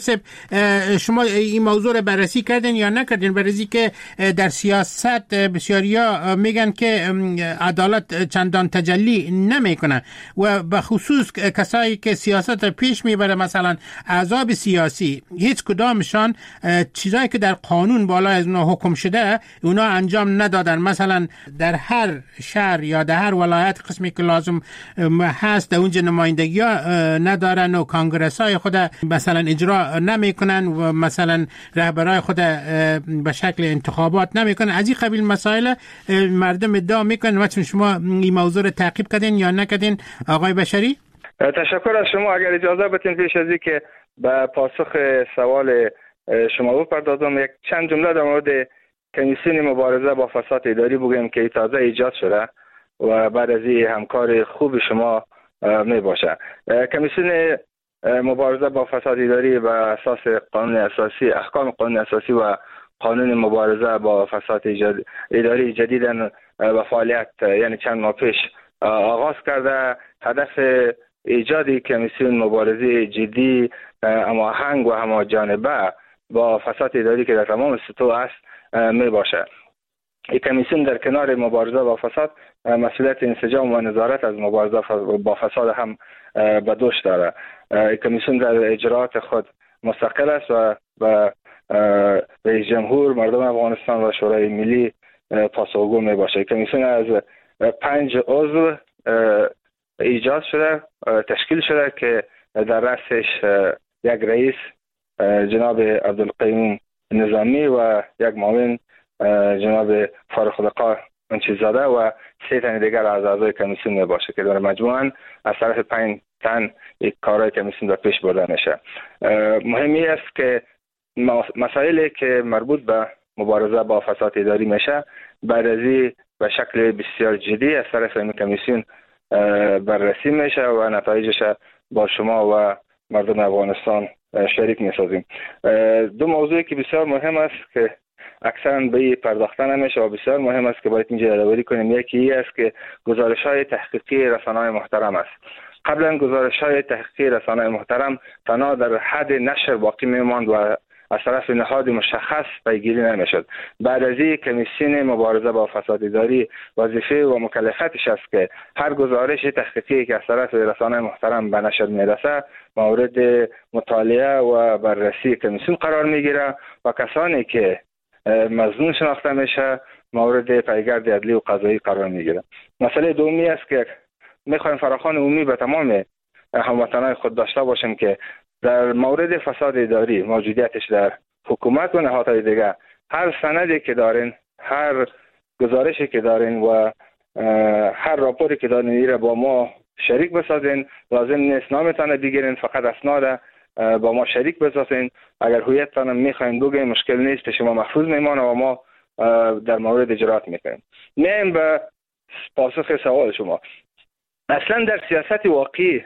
شما این موضوع رو بررسی کردین یا نکردین؟ بررسی که در سیاست بسیاریا میگن که عدالت چندان تجلی نمیکنه و به خصوص کسایی که سیاست پیش میبره، مثلا احزاب سیاسی، هیچ کدامشان چیزایی که در قانون بالا از اونا حکم شده اونا انجام ندادن. مثلا در هر شهر یا در هر ولایت قسمی که لازم هست در اونجا نمایندگی ها ندارن و کانگرس های خود مثلا اجرا نمیکنن و مثلا رهبرای خود به شکل انتخابات نمیکنن. از این قبیل مسائل مردم ادعا میکنن. مثلا شما این موضوع رو تعقیب کردین یا نکردین آقای بشری؟ تشکر از شما. اگر اجازه بدین پیش از اینکه به پاسخ سوال شما بپردازم، یک چند جمله در مورد کمیسیون مبارزه با فساد اداری بگویم که تازه ایجاد شده و بعد از این همکار خوب شما می باشه. کمیسیون مبارزه با فساد اداری بر اساس قانون اساسی، احکام قانون اساسی و قانون مبارزه با فساد اداری جدیداً به فعالیت یعنی چند ماه پیش آغاز کرده. هدف ایجاد کمیسیون مبارزه جدی، هماهنگ و همه‌جانبه با فساد اداری که در تمام سطوح است می باشه. این کمیسیون در کنار مبارزه با فساد مسئولیت انسجام و نظارت از مبارزه با فساد هم به دوش داره. این کمیسیون در اجراءات خود مستقل است و به رئیس جمهور، مردم افغانستان و شورای ملی پاسخگو می باشه. کمیسیون از 5 عضو ایجاد شده، تشکیل شده که در رأسش یک رئیس جناب عبدالقیوم نظامی و یک معاون جناب فارخ لقا منشیزاده و 3 تن دیگر از اعضای کمیسیون می باشه که در مجموعاً از طرف 5 تن یک کارهای کمیسیون در پیش برده میشه. مهمی است که مسائلی که مربوط به مبارزه با فساد اداری میشه بعد از این به شکل بسیار جدی از طرف این کمیسیون بررسی میشه و نتایجش با شما و مردم افغانستان شریک میسازیم. 2 موضوعی که بسیار مهم است که اکثرا به پرداخته نمیشه و بسیار مهم است که باید اینجا یادآوری کنیم. یکی این است که گزارش‌های تحقیقی رسانه‌های محترم است. قبلا گزارش‌های تحقیقی رسانه‌های محترم تنها در حد نشر باقی میماند و از طرف نهاد مشخص پیگیری نمیشد. بعد از این کمیسیون مبارزه با فساد اداری وظیفه و مکلفیتش است که هر گزارش تحقیقی که از طرف رسانه محترم به نشر میرسه مورد مطالعه و بررسی کمیسیون قرار میگیره و کسانی که مظنون شناخته میشه مورد پیگرد عدلی و قضایی قرار میگیره. مسئله دومی است که میخوایم فراخوان عمومی به تمام هموطنان خود داشته باشیم که در مورد فساد اداری موجودیتش در حکومت و نهادهای دیگه هر سندی که دارین، هر گزارشی که دارین و هر راپوری که دارین را با ما شریک بسازین. لازم نیست نامتان بگیرین، فقط اسناد با ما شریک بسازین. اگر هویتتان میخواین بگین مشکل نیست، شما محفوظ میمانه و ما در مورد اجرات میکنیم. میایم به پاسخ سوال شما. اصلا در سیاست واقعی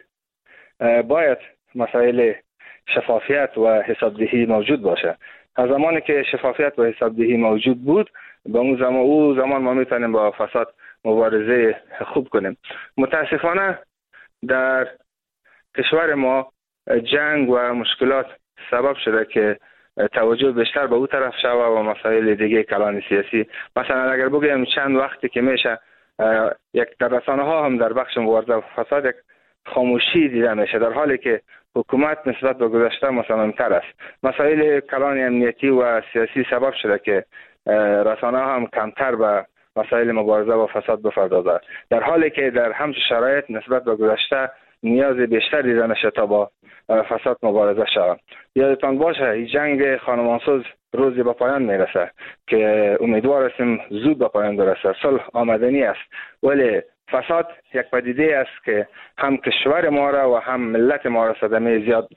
باید مسائل شفافیت و حسابدهی موجود باشه. از زمانی که شفافیت و حسابدهی موجود بود، به اون زمان ما میتونیم با فساد مبارزه خوب کنیم. متاسفانه در کشور ما جنگ و مشکلات سبب شده که توجه بیشتر به اون طرف شوه و مسائل دیگه کلان سیاسی. مثلا اگر بگیم چند وقتی که میشه یک در رسانه ها هم در بخش مبارزه و فساد یک خاموشی دیده میشه، در حالی که حکومت نسبت به گذشته مصمم‌تر است. مسائل کلان امنیتی و سیاسی سبب شده که رسانه ها هم کمتر به مسائل مبارزه و فساد بپردازند، در حالی که در همچه شرایط نسبت به گذشته نیاز بیشتر دیده میشه تا با فساد مبارزه شود. یادتان باشه این جنگ خانمانسوز روزی به پایان میرسه که امیدوار هستیم زود به پایان برسه. صلح آمدنی است، ولی فساد یک پدیده است که هم کشور ما را و هم ملت ما را صدمه زیاد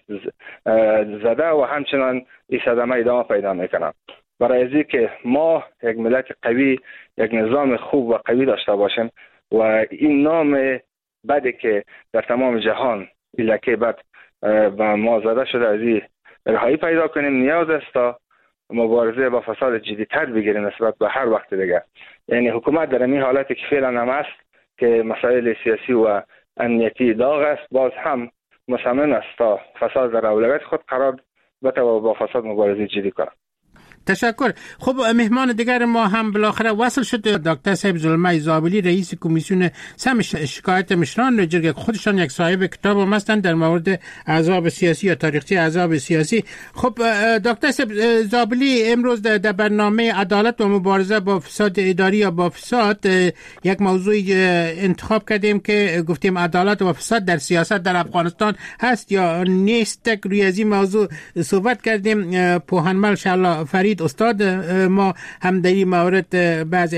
زده و همچنان این صدمه ادامه پیدا میکنه. برای ازی که ما یک ملت قوی، یک نظام خوب و قوی داشته باشیم و این نام بدی که در تمام جهان لکه بد و ما زده شده از این رهایی پیدا کنیم، نیاز است تا مبارزه با فساد جدی‌تر بگیریم نسبت به هر وقت دیگه. یعنی حکومت در این حالتی که فعلا هم است که مسائل سیاسی و امنیتی داغ است، باز هم مصمم است تا فساد در اولویت خود قرار بده و با فساد مبارزه جدی کنه. تشکر. خب مهمان دیگر ما هم بالاخره وصل شد. دکتر صاحب زلمه زابلی، رئیس کمیسیون سم شکایت مشران جرگه، خودشان یک صاحب کتاب هم هستند در مورد احزاب سیاسی یا تاریخچه احزاب سیاسی. خب دکتر صاحب زابلی، امروز در برنامه عدالت و مبارزه با فساد اداری یا با فساد یک موضوع انتخاب کردیم که گفتیم عدالت و فساد در سیاست در افغانستان هست یا نیست. روی از این موضوع صحبت کردیم. پوهنمل انشاءالله فرید استاد ما هم در این مورد بعض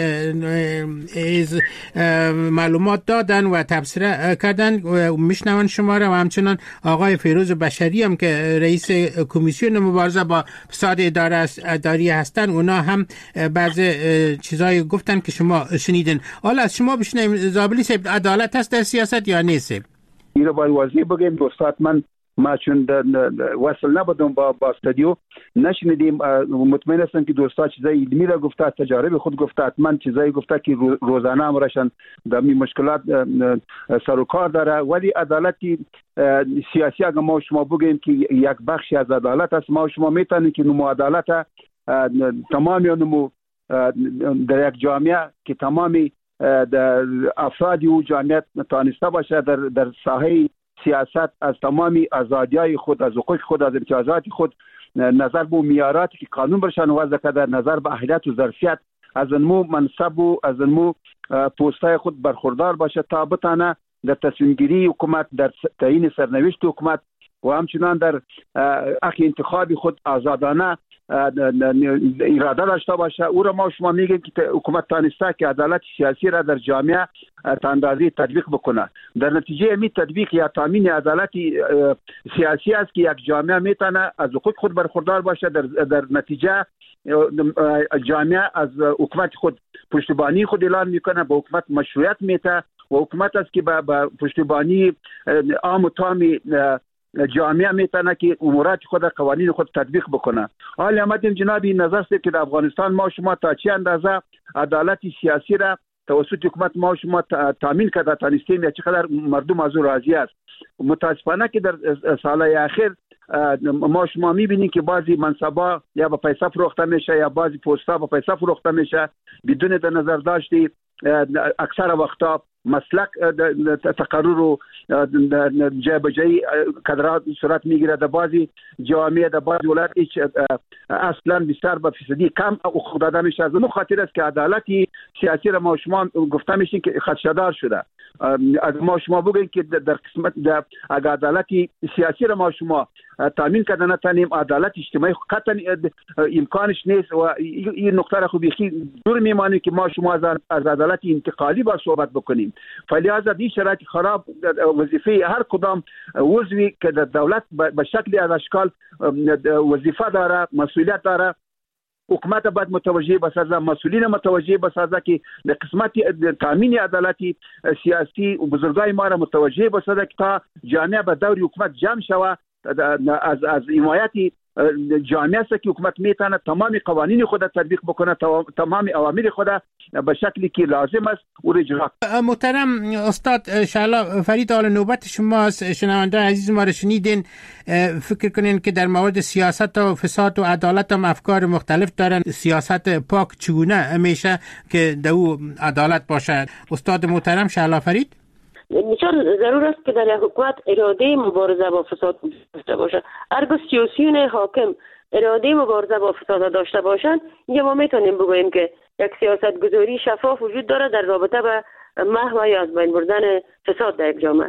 معلومات دادن و تبصره کردن و میشنون شما را، و همچنان آقای فیروز بشری هم که رئیس کمیسیون مبارزه با فساد اداری هستن، اونا هم بعض چیزایی گفتن که شما شنیدین. حالا از شما بشنویم. زابلی صاحب، عدالت هست در سیاست یا نیست؟ این رو باید واضح بگیم دوستات. ما چون وصل نبودم با استودیو نشنیدیم. مطمئن هستم که دوستا چیزای علمی را گفته، تجارب خود گفته، حتما چیزایی گفته که روزانه امرشان در این مشکلات سر و کار داره. ولی عدالتی سیاسی اگر ما شما بگیم که یک بخشی از عدالت است، ما شما میتونیم که نمو عدالت تمامی نمو در یک جامعه که تمامی افرادی و جامعه تانسته باشه در ساحه سیاست از تمامی آزادی‌های خود، از حقوق خود، از امتیازات خود نظر به معیاراتی که قانون برشان وضع کرده، نظر به اهلیت و ظرفیت از انمو منصب و از انمو پستای خود برخوردار باشه تا بتانه در تصمیم گیری حکومت، در تعیین سرنوشت حکومت و همچنان در حق انتخاب خود آزادانه اراده داشته باشه. او را ما شما میگیم که حکومت تانسته که عدالت سیاسی را در جامعه تاندازی تطبیق بکنه. در نتیجه می تطبیق یا تامین عدالت سیاسی است که یک جامعه میتونه از حقوق خود برخوردار باشه. در نتیجه جامعه از حکومت خود پشتیبانی خود اعلان میکنه، به حکومت مشروعیت میده و حکومت است که با پشتیبانی عام و تام جامعه میتونه که امورات خود، قوانین خود تطبیق بکنه. حال آمدیم جنابی نظر است که در افغانستان ما شما تا چه اندازه عدالت سیاسی را توسط حکومت ما شما تامین کرده تانستیم یا چقدر مردم از او راضی است. متاسفانه که در سالهای اخیر ما شما میبینیم که بعضی منصبا یا با پیسه فروخته میشه یا بعضی پست‌ها با پیسه فروخته میشه بدون در نظر داشتی اکثر وقتا مسلک تقرر و جایبجایی کادرات صورت میگیره. در بعضی جامعه، در بعضی ولایت هیچ اصلا بیشتر به فیصدی کم حقوق داده میشه. از اون خاطر است که عدالتی سیاسی را ما شما گفته میشین که خدشه‌دار شده. از ما شما بگین که در قسمت اگر عدالتی سیاسی را ما شما تامین کردن نتانیم، عدالت اجتماعی قطعا امکانش نیست و این نقطه را خوب دور میمانیم که ما شما از عدالت انتقالی با صحبت بکنیم. فلذا این شرایط خراب وظیفه هر کدام عضوی که در دولت به شکلی از اشکال وظیفه داره، مسئولیت داره، حکومت باید متوجه بسازه، مسئولین متوجه بسازه که در قسمت تامین عدالتی سیاسی و بزرگای ما را متوجه بسازه که تا جامعه به دور حکومت جمع شوه، از حمایت جامعه است که حکومت میتونه تمام قوانین خود تطبیق بکنه، تمام اوامر خود به شکلی که لازم است او را اجرا کنه. محترم استاد شعلا فرید، حال نوبت شماست. شنونده عزیز ما را شنیدین، فکر کنین که در مورد سیاست و فساد و عدالت هم افکار مختلف دارن. سیاست پاک چگونه همیشه که در او عدالت باشه؟ استاد محترم شعلا فرید، بسیار ضرور است که در حکومت اراده مبارزه با فساد داشته باشه. هرگاه سیاسیون حاکم اراده مبارزه با فساد داشته باشند، اینجا ما میتونیم بگوییم که یک سیاست گذاری شفاف وجود داره در رابطه به محو یا از بین بردن فساد در یک جامعه.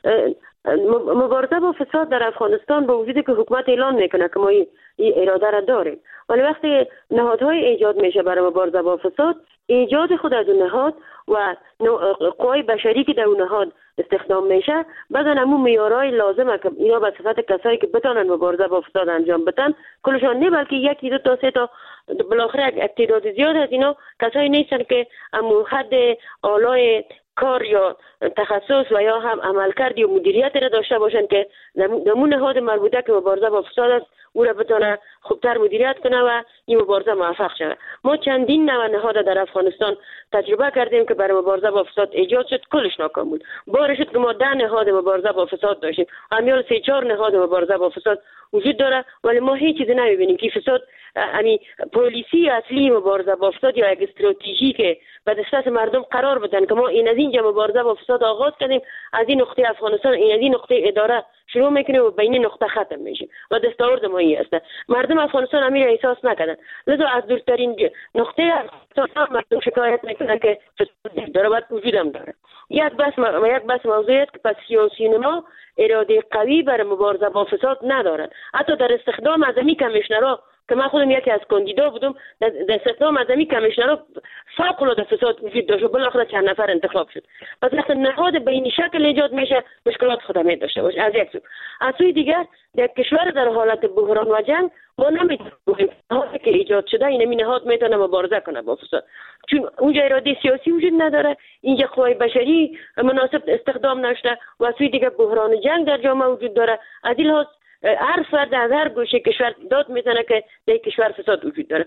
مبارزه با فساد در افغانستان با وجودی که حکومت اعلان میکنه که ما این اراده را داریم، ولی وقتی نهادهای ایجاد میشه برای مبارزه با فساد، ایجاد خود از اون نهاد و قوای بشری که در اون نهاد استخدام میشه بعدن همون معیارهای لازمه که اینا به صفت کسایی که بتونن مبارزه با فساد انجام بدن کلشان نه، بلکه یکی دو تا سه تا بالاخره یک تعداد زیاد از اینا کسایی نیستن که امو حد اعلای کار یا تخصص و یا هم عملکرد یا مدیریت را داشته باشن که نمونه نهاد مربوطه که مبارزه با فساد است او را بتونه خوبتر مدیریت کنه و این مبارزه موفق شود. ما چندین نوع نهاد در افغانستان تجربه کردیم که برای مبارزه با فساد ایجاد شد، کلش ناکام بود. بارش شد که ما 10 نهاد مبارزه با فساد داشتیم، همیال 3-4 نهاد مبارزه با فساد وجود داره، ولی ما هیچ چیزی نمیبینیم که فساد یعنی پالیسی اصلی مبارزه با فساد یا یک استراتژی که به دست مردم قرار بدن که ما این از اینجا مبارزه با فساد آغاز کردیم، از این نقطه افغانستان این از این نقطه اداره شروع میکنیم و بین نقطه ختم میشیم و دستاورد ما این است. مردم افغانستان امیر احساس نکردن، لذا از دورترین نقطه افغانستان مردم شکایت میکنن که فساد داره باید وجودم داره. یک بس موضوعیت که پس سیاسیون ما اراده قوی برای مبارزه با فساد ندارن. حتی در استخدام اعظمی کمیشنرها که من خودم یکی از کاندیدا بودم، در استخدام اعظمی کمیشنرها فوق العاده فساد وجود داشت و بالاخره چند نفر انتخاب شد. پس وقتی نهاد به این شکل ایجاد میشه مشکلات خودم داشته باشه. از یک سو، از سوی دیگر در کشور در حالت بحران و جنگ ما نمیتونیم نهادی که ایجاد شده این نهاد میتونه مبارزه کنه با فساد، چون اونجا اراده سیاسی وجود نداره، اینجا قوای بشری مناسب استخدام نشده و از سوی دیگر بحران جنگ در جامعه وجود داره. از این لحاظ هر فرد از هر گوشه کشور داد میزنه که در کشور فساد وجود داره.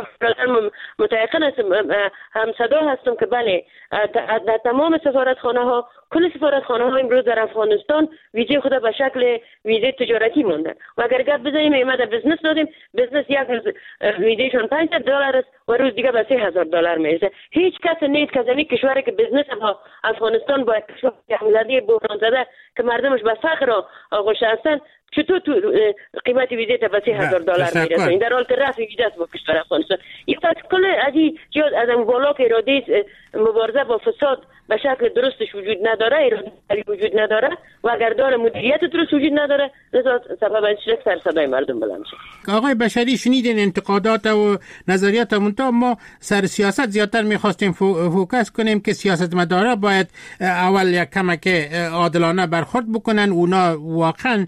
من متأکد هستم، هم صدا هستم که بله در تمام سفارتخانه ها، کل سفارتخانه ها امروز در افغانستان ویزه خود به شکل ویزه تجارتی مونده و اگر گپ بزنیم ایمده بزنس دادیم، بزنس یک روز ویزهشون $500 است و روز دیگه به $3000 میرسه. هیچ کس نیست که زمین کشوری که بزنس با افغانستان با کشور حمله‌ای بحران زده که مردمش به فقر آغشته هستن چطور تو قیمت ویزه تا به $3000 میرسه؟ این در حال که رفع ویزه است با کشور افغانستان. این پس کل از این جهت از اون بالا که اراده مبارزه با فساد به شکل درستش وجود نداره، اراده وجود نداره و اگر داره مدیریت درست وجود نداره، لذا سبب این شد سر صدای مردم بلند شد. آقای بشری شنیدین انتقادات و نظریات منتها ما سر سیاست زیادتر میخواستیم فوکس کنیم که سیاستمدارا باید اول یک کمک عادلانه برخورد بکنن، اونا واقعا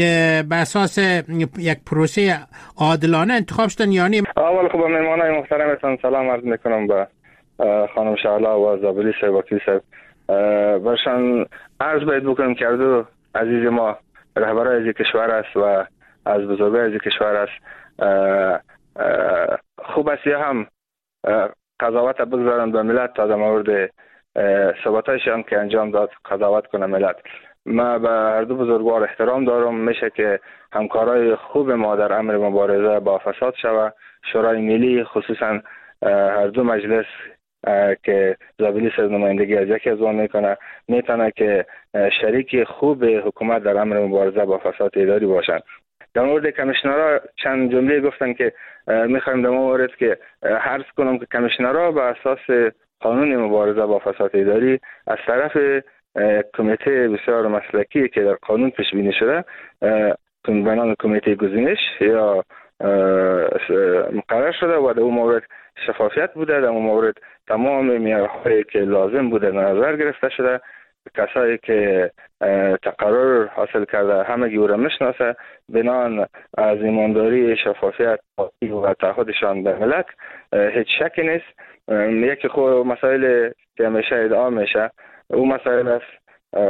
به اساس یک پروسه عادلانه انتخاب شدن یا نه. اول خب مهمانای محترمتون سلام عرض میکنم به خانم شعلا و زابلی صاحب و کلی صاحب. برشان عرض باید بکنم که اردو عزیز ما رهبرای از کشور است و از بزرگای از کشور است. خوب است هم قضاوت بگذارن به ملت تا در مورد ثباتش هم که انجام داد قضاوت کنه ملت. ما به هر دو بزرگوار احترام دارم. میشه که همکارای خوب ما در امر مبارزه با فساد شود. شورای ملی خصوصا هر دو مجلس که زابلی صاحب نمایندگی از یکی از آن میتونه که شریک خوب حکومت در امر مبارزه با فساد اداری باشند. در مورد کمیشنرها چند جمله گفتن که میخوایم در مورد که عرض کنم که کمیشنرها به اساس قانون مبارزه با فساد اداری از طرف کمیته بسیار مسلکی که در قانون پیش بینی شده به نام کمیته گزینش یا مقرر شده و در اون مورد شفافیت بوده. در اون مورد تمام معیارهایی که لازم بوده نظر گرفته شده. کسایی که تقرر حاصل کرده همگی او را میشناسه. بنان از ایمانداری، شفافیت و تعهدشان به ملت هیچ شکی نیست. یکی خود مسائل که همیشه ادعا میشه او مسائل است،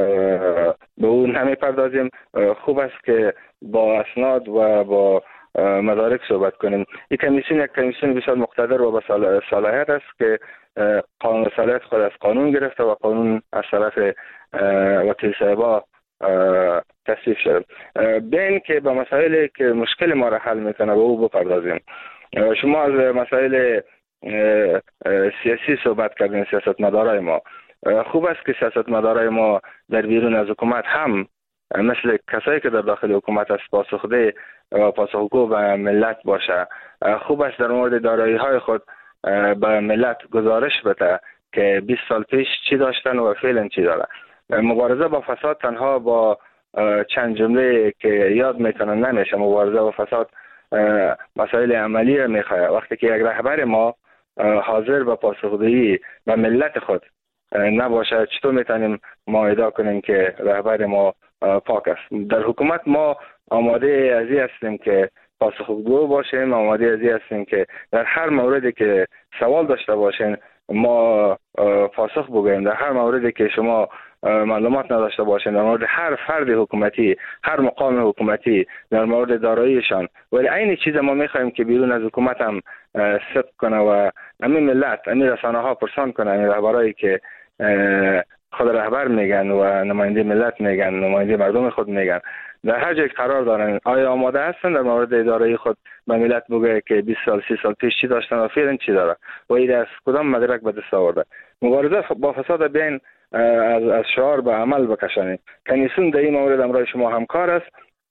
به اون نمیپردازیم. خوب است که با اسناد و با مدارک صحبت کنیم. این کمیسیون یک کمیسیون بسیار مقتدر و با صلاحیت است که قانون صلاحیت خود از قانون گرفته و قانون از طرف وکیل صاحبا تصویب شد. بین که به مسائلی که مشکل ما را حل میکنه به او بپردازیم. شما از مسائل سیاسی صحبت کردین، سیاستمدارای ما. خوب است که سیاستمدارای ما در بیرون از حکومت هم مثل کسایی که در داخل حکومت است پاسخده و پاسخگو به ملت باشه. خوب است در مورد دارایی های خود به ملت گزارش بده که 20 سال پیش چی داشتن و فعلا چی داره. مبارزه با فساد تنها با چند جمله که یاد میکنن نمیشه. مبارزه با فساد مسائل عملی میخواد. وقتی که یک رهبر ما حاضر به پاسخگویی به ملت خود نباشه، چطور میتونیم ما ادعا کنیم که رهبر ما پاک است؟ در حکومت ما آماده ازی هستیم که پاسخگو باشیم، آماده ازی هستیم که در هر موردی که سوال داشته باشین ما پاسخ بگوییم. در هر موردی که شما معلومات نداشته باشین، در مورد هر فرد حکومتی، هر مقام حکومتی، در مورد داراییشان. ولی این چیز ما میخوایم که بیرون از حکومت هم صدق کنه و همین ملت، همین رسانه ها پرسان کنه، همین رهبرایی که خود رهبر میگن و نماینده ملت میگن، نماینده مردم خود میگن، در هر جای قرار دارن آیا آماده هستن در مورد اداره خود به ملت بگه که 20 سال 30 سال پیش چی داشتن و فعلا چی داره و این از کدام مدرک به دست آورده. مبارزه با فساد بین از شعار به عمل بکشانید. کمیسیون در این مورد امرای شما همکار است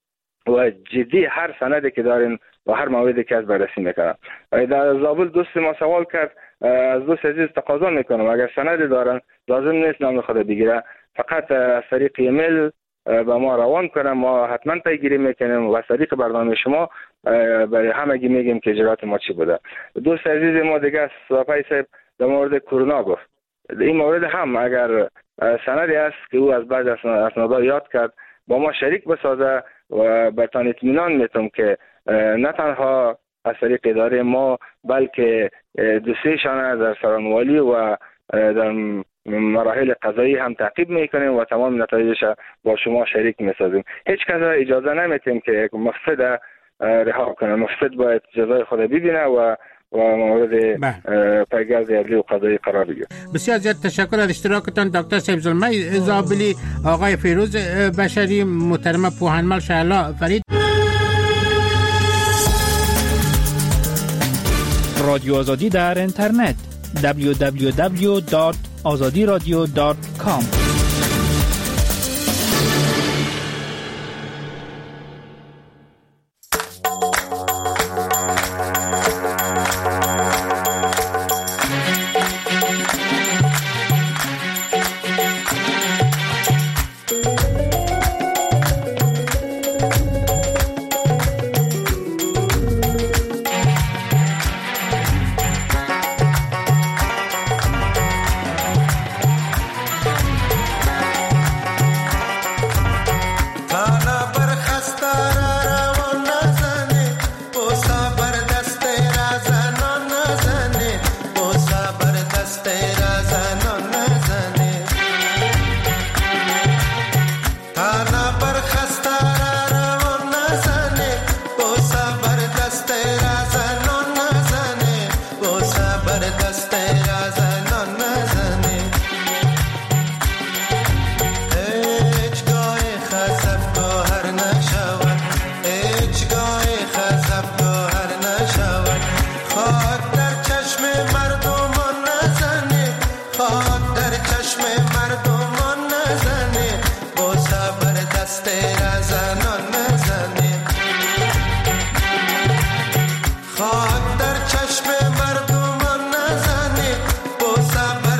و جدی هر سندی که دارین و هر موردی که از بررسی میکنن. در زابل دوست ما سوال کرد، از دوست عزیز تقاضا میکنم اگر سندی دارن لازم نیست نام خود بگیره، فقط از طریق ایمیل با ما روان کنم، ما حتما پیگیری میکنیم و از طریق برنامه شما برای همگی میگیم که اجرات ما چی بوده. دوست عزیز ما دیگه صحابه صاحب در مورد کرونا گفت. این مورد هم اگر سندی است که او از بعض اسنادها یاد کرد با ما شریک بسازه و بهتان اطمینان میتونم که نه تنها از طریق اداره ما بلکه دوسیشان در سرانوالی و در مراحل قضایی هم تعقیب میکنیم و تمام نتایجش با شما شریک میسازیم. هیچ کس اجازه نمیتیم که یک مفسد رها کنه. مفسد باید جزای خود ببینه و مورد پیگرد عدلی و قضایی قرار بگیره. بسیار زیاد تشکر از اشتراکتان دکتر صاحب زلمه زابلی، آقای فیروز بشری، محترم پوهنمل شهلا فرید. رادیو آزادی در اینترنت www.azadiradio.com خاک در چشم مردمان نزنه، بوسه بر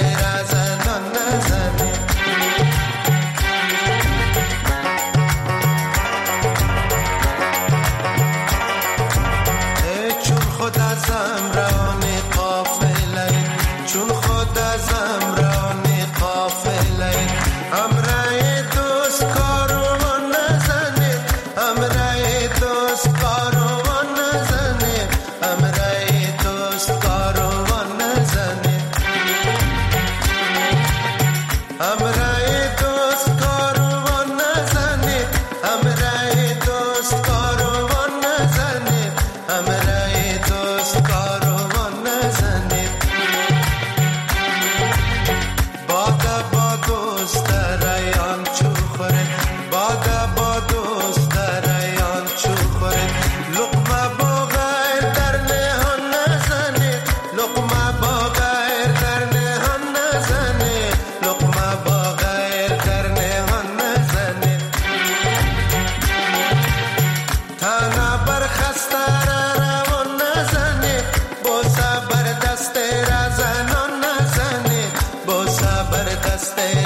Stay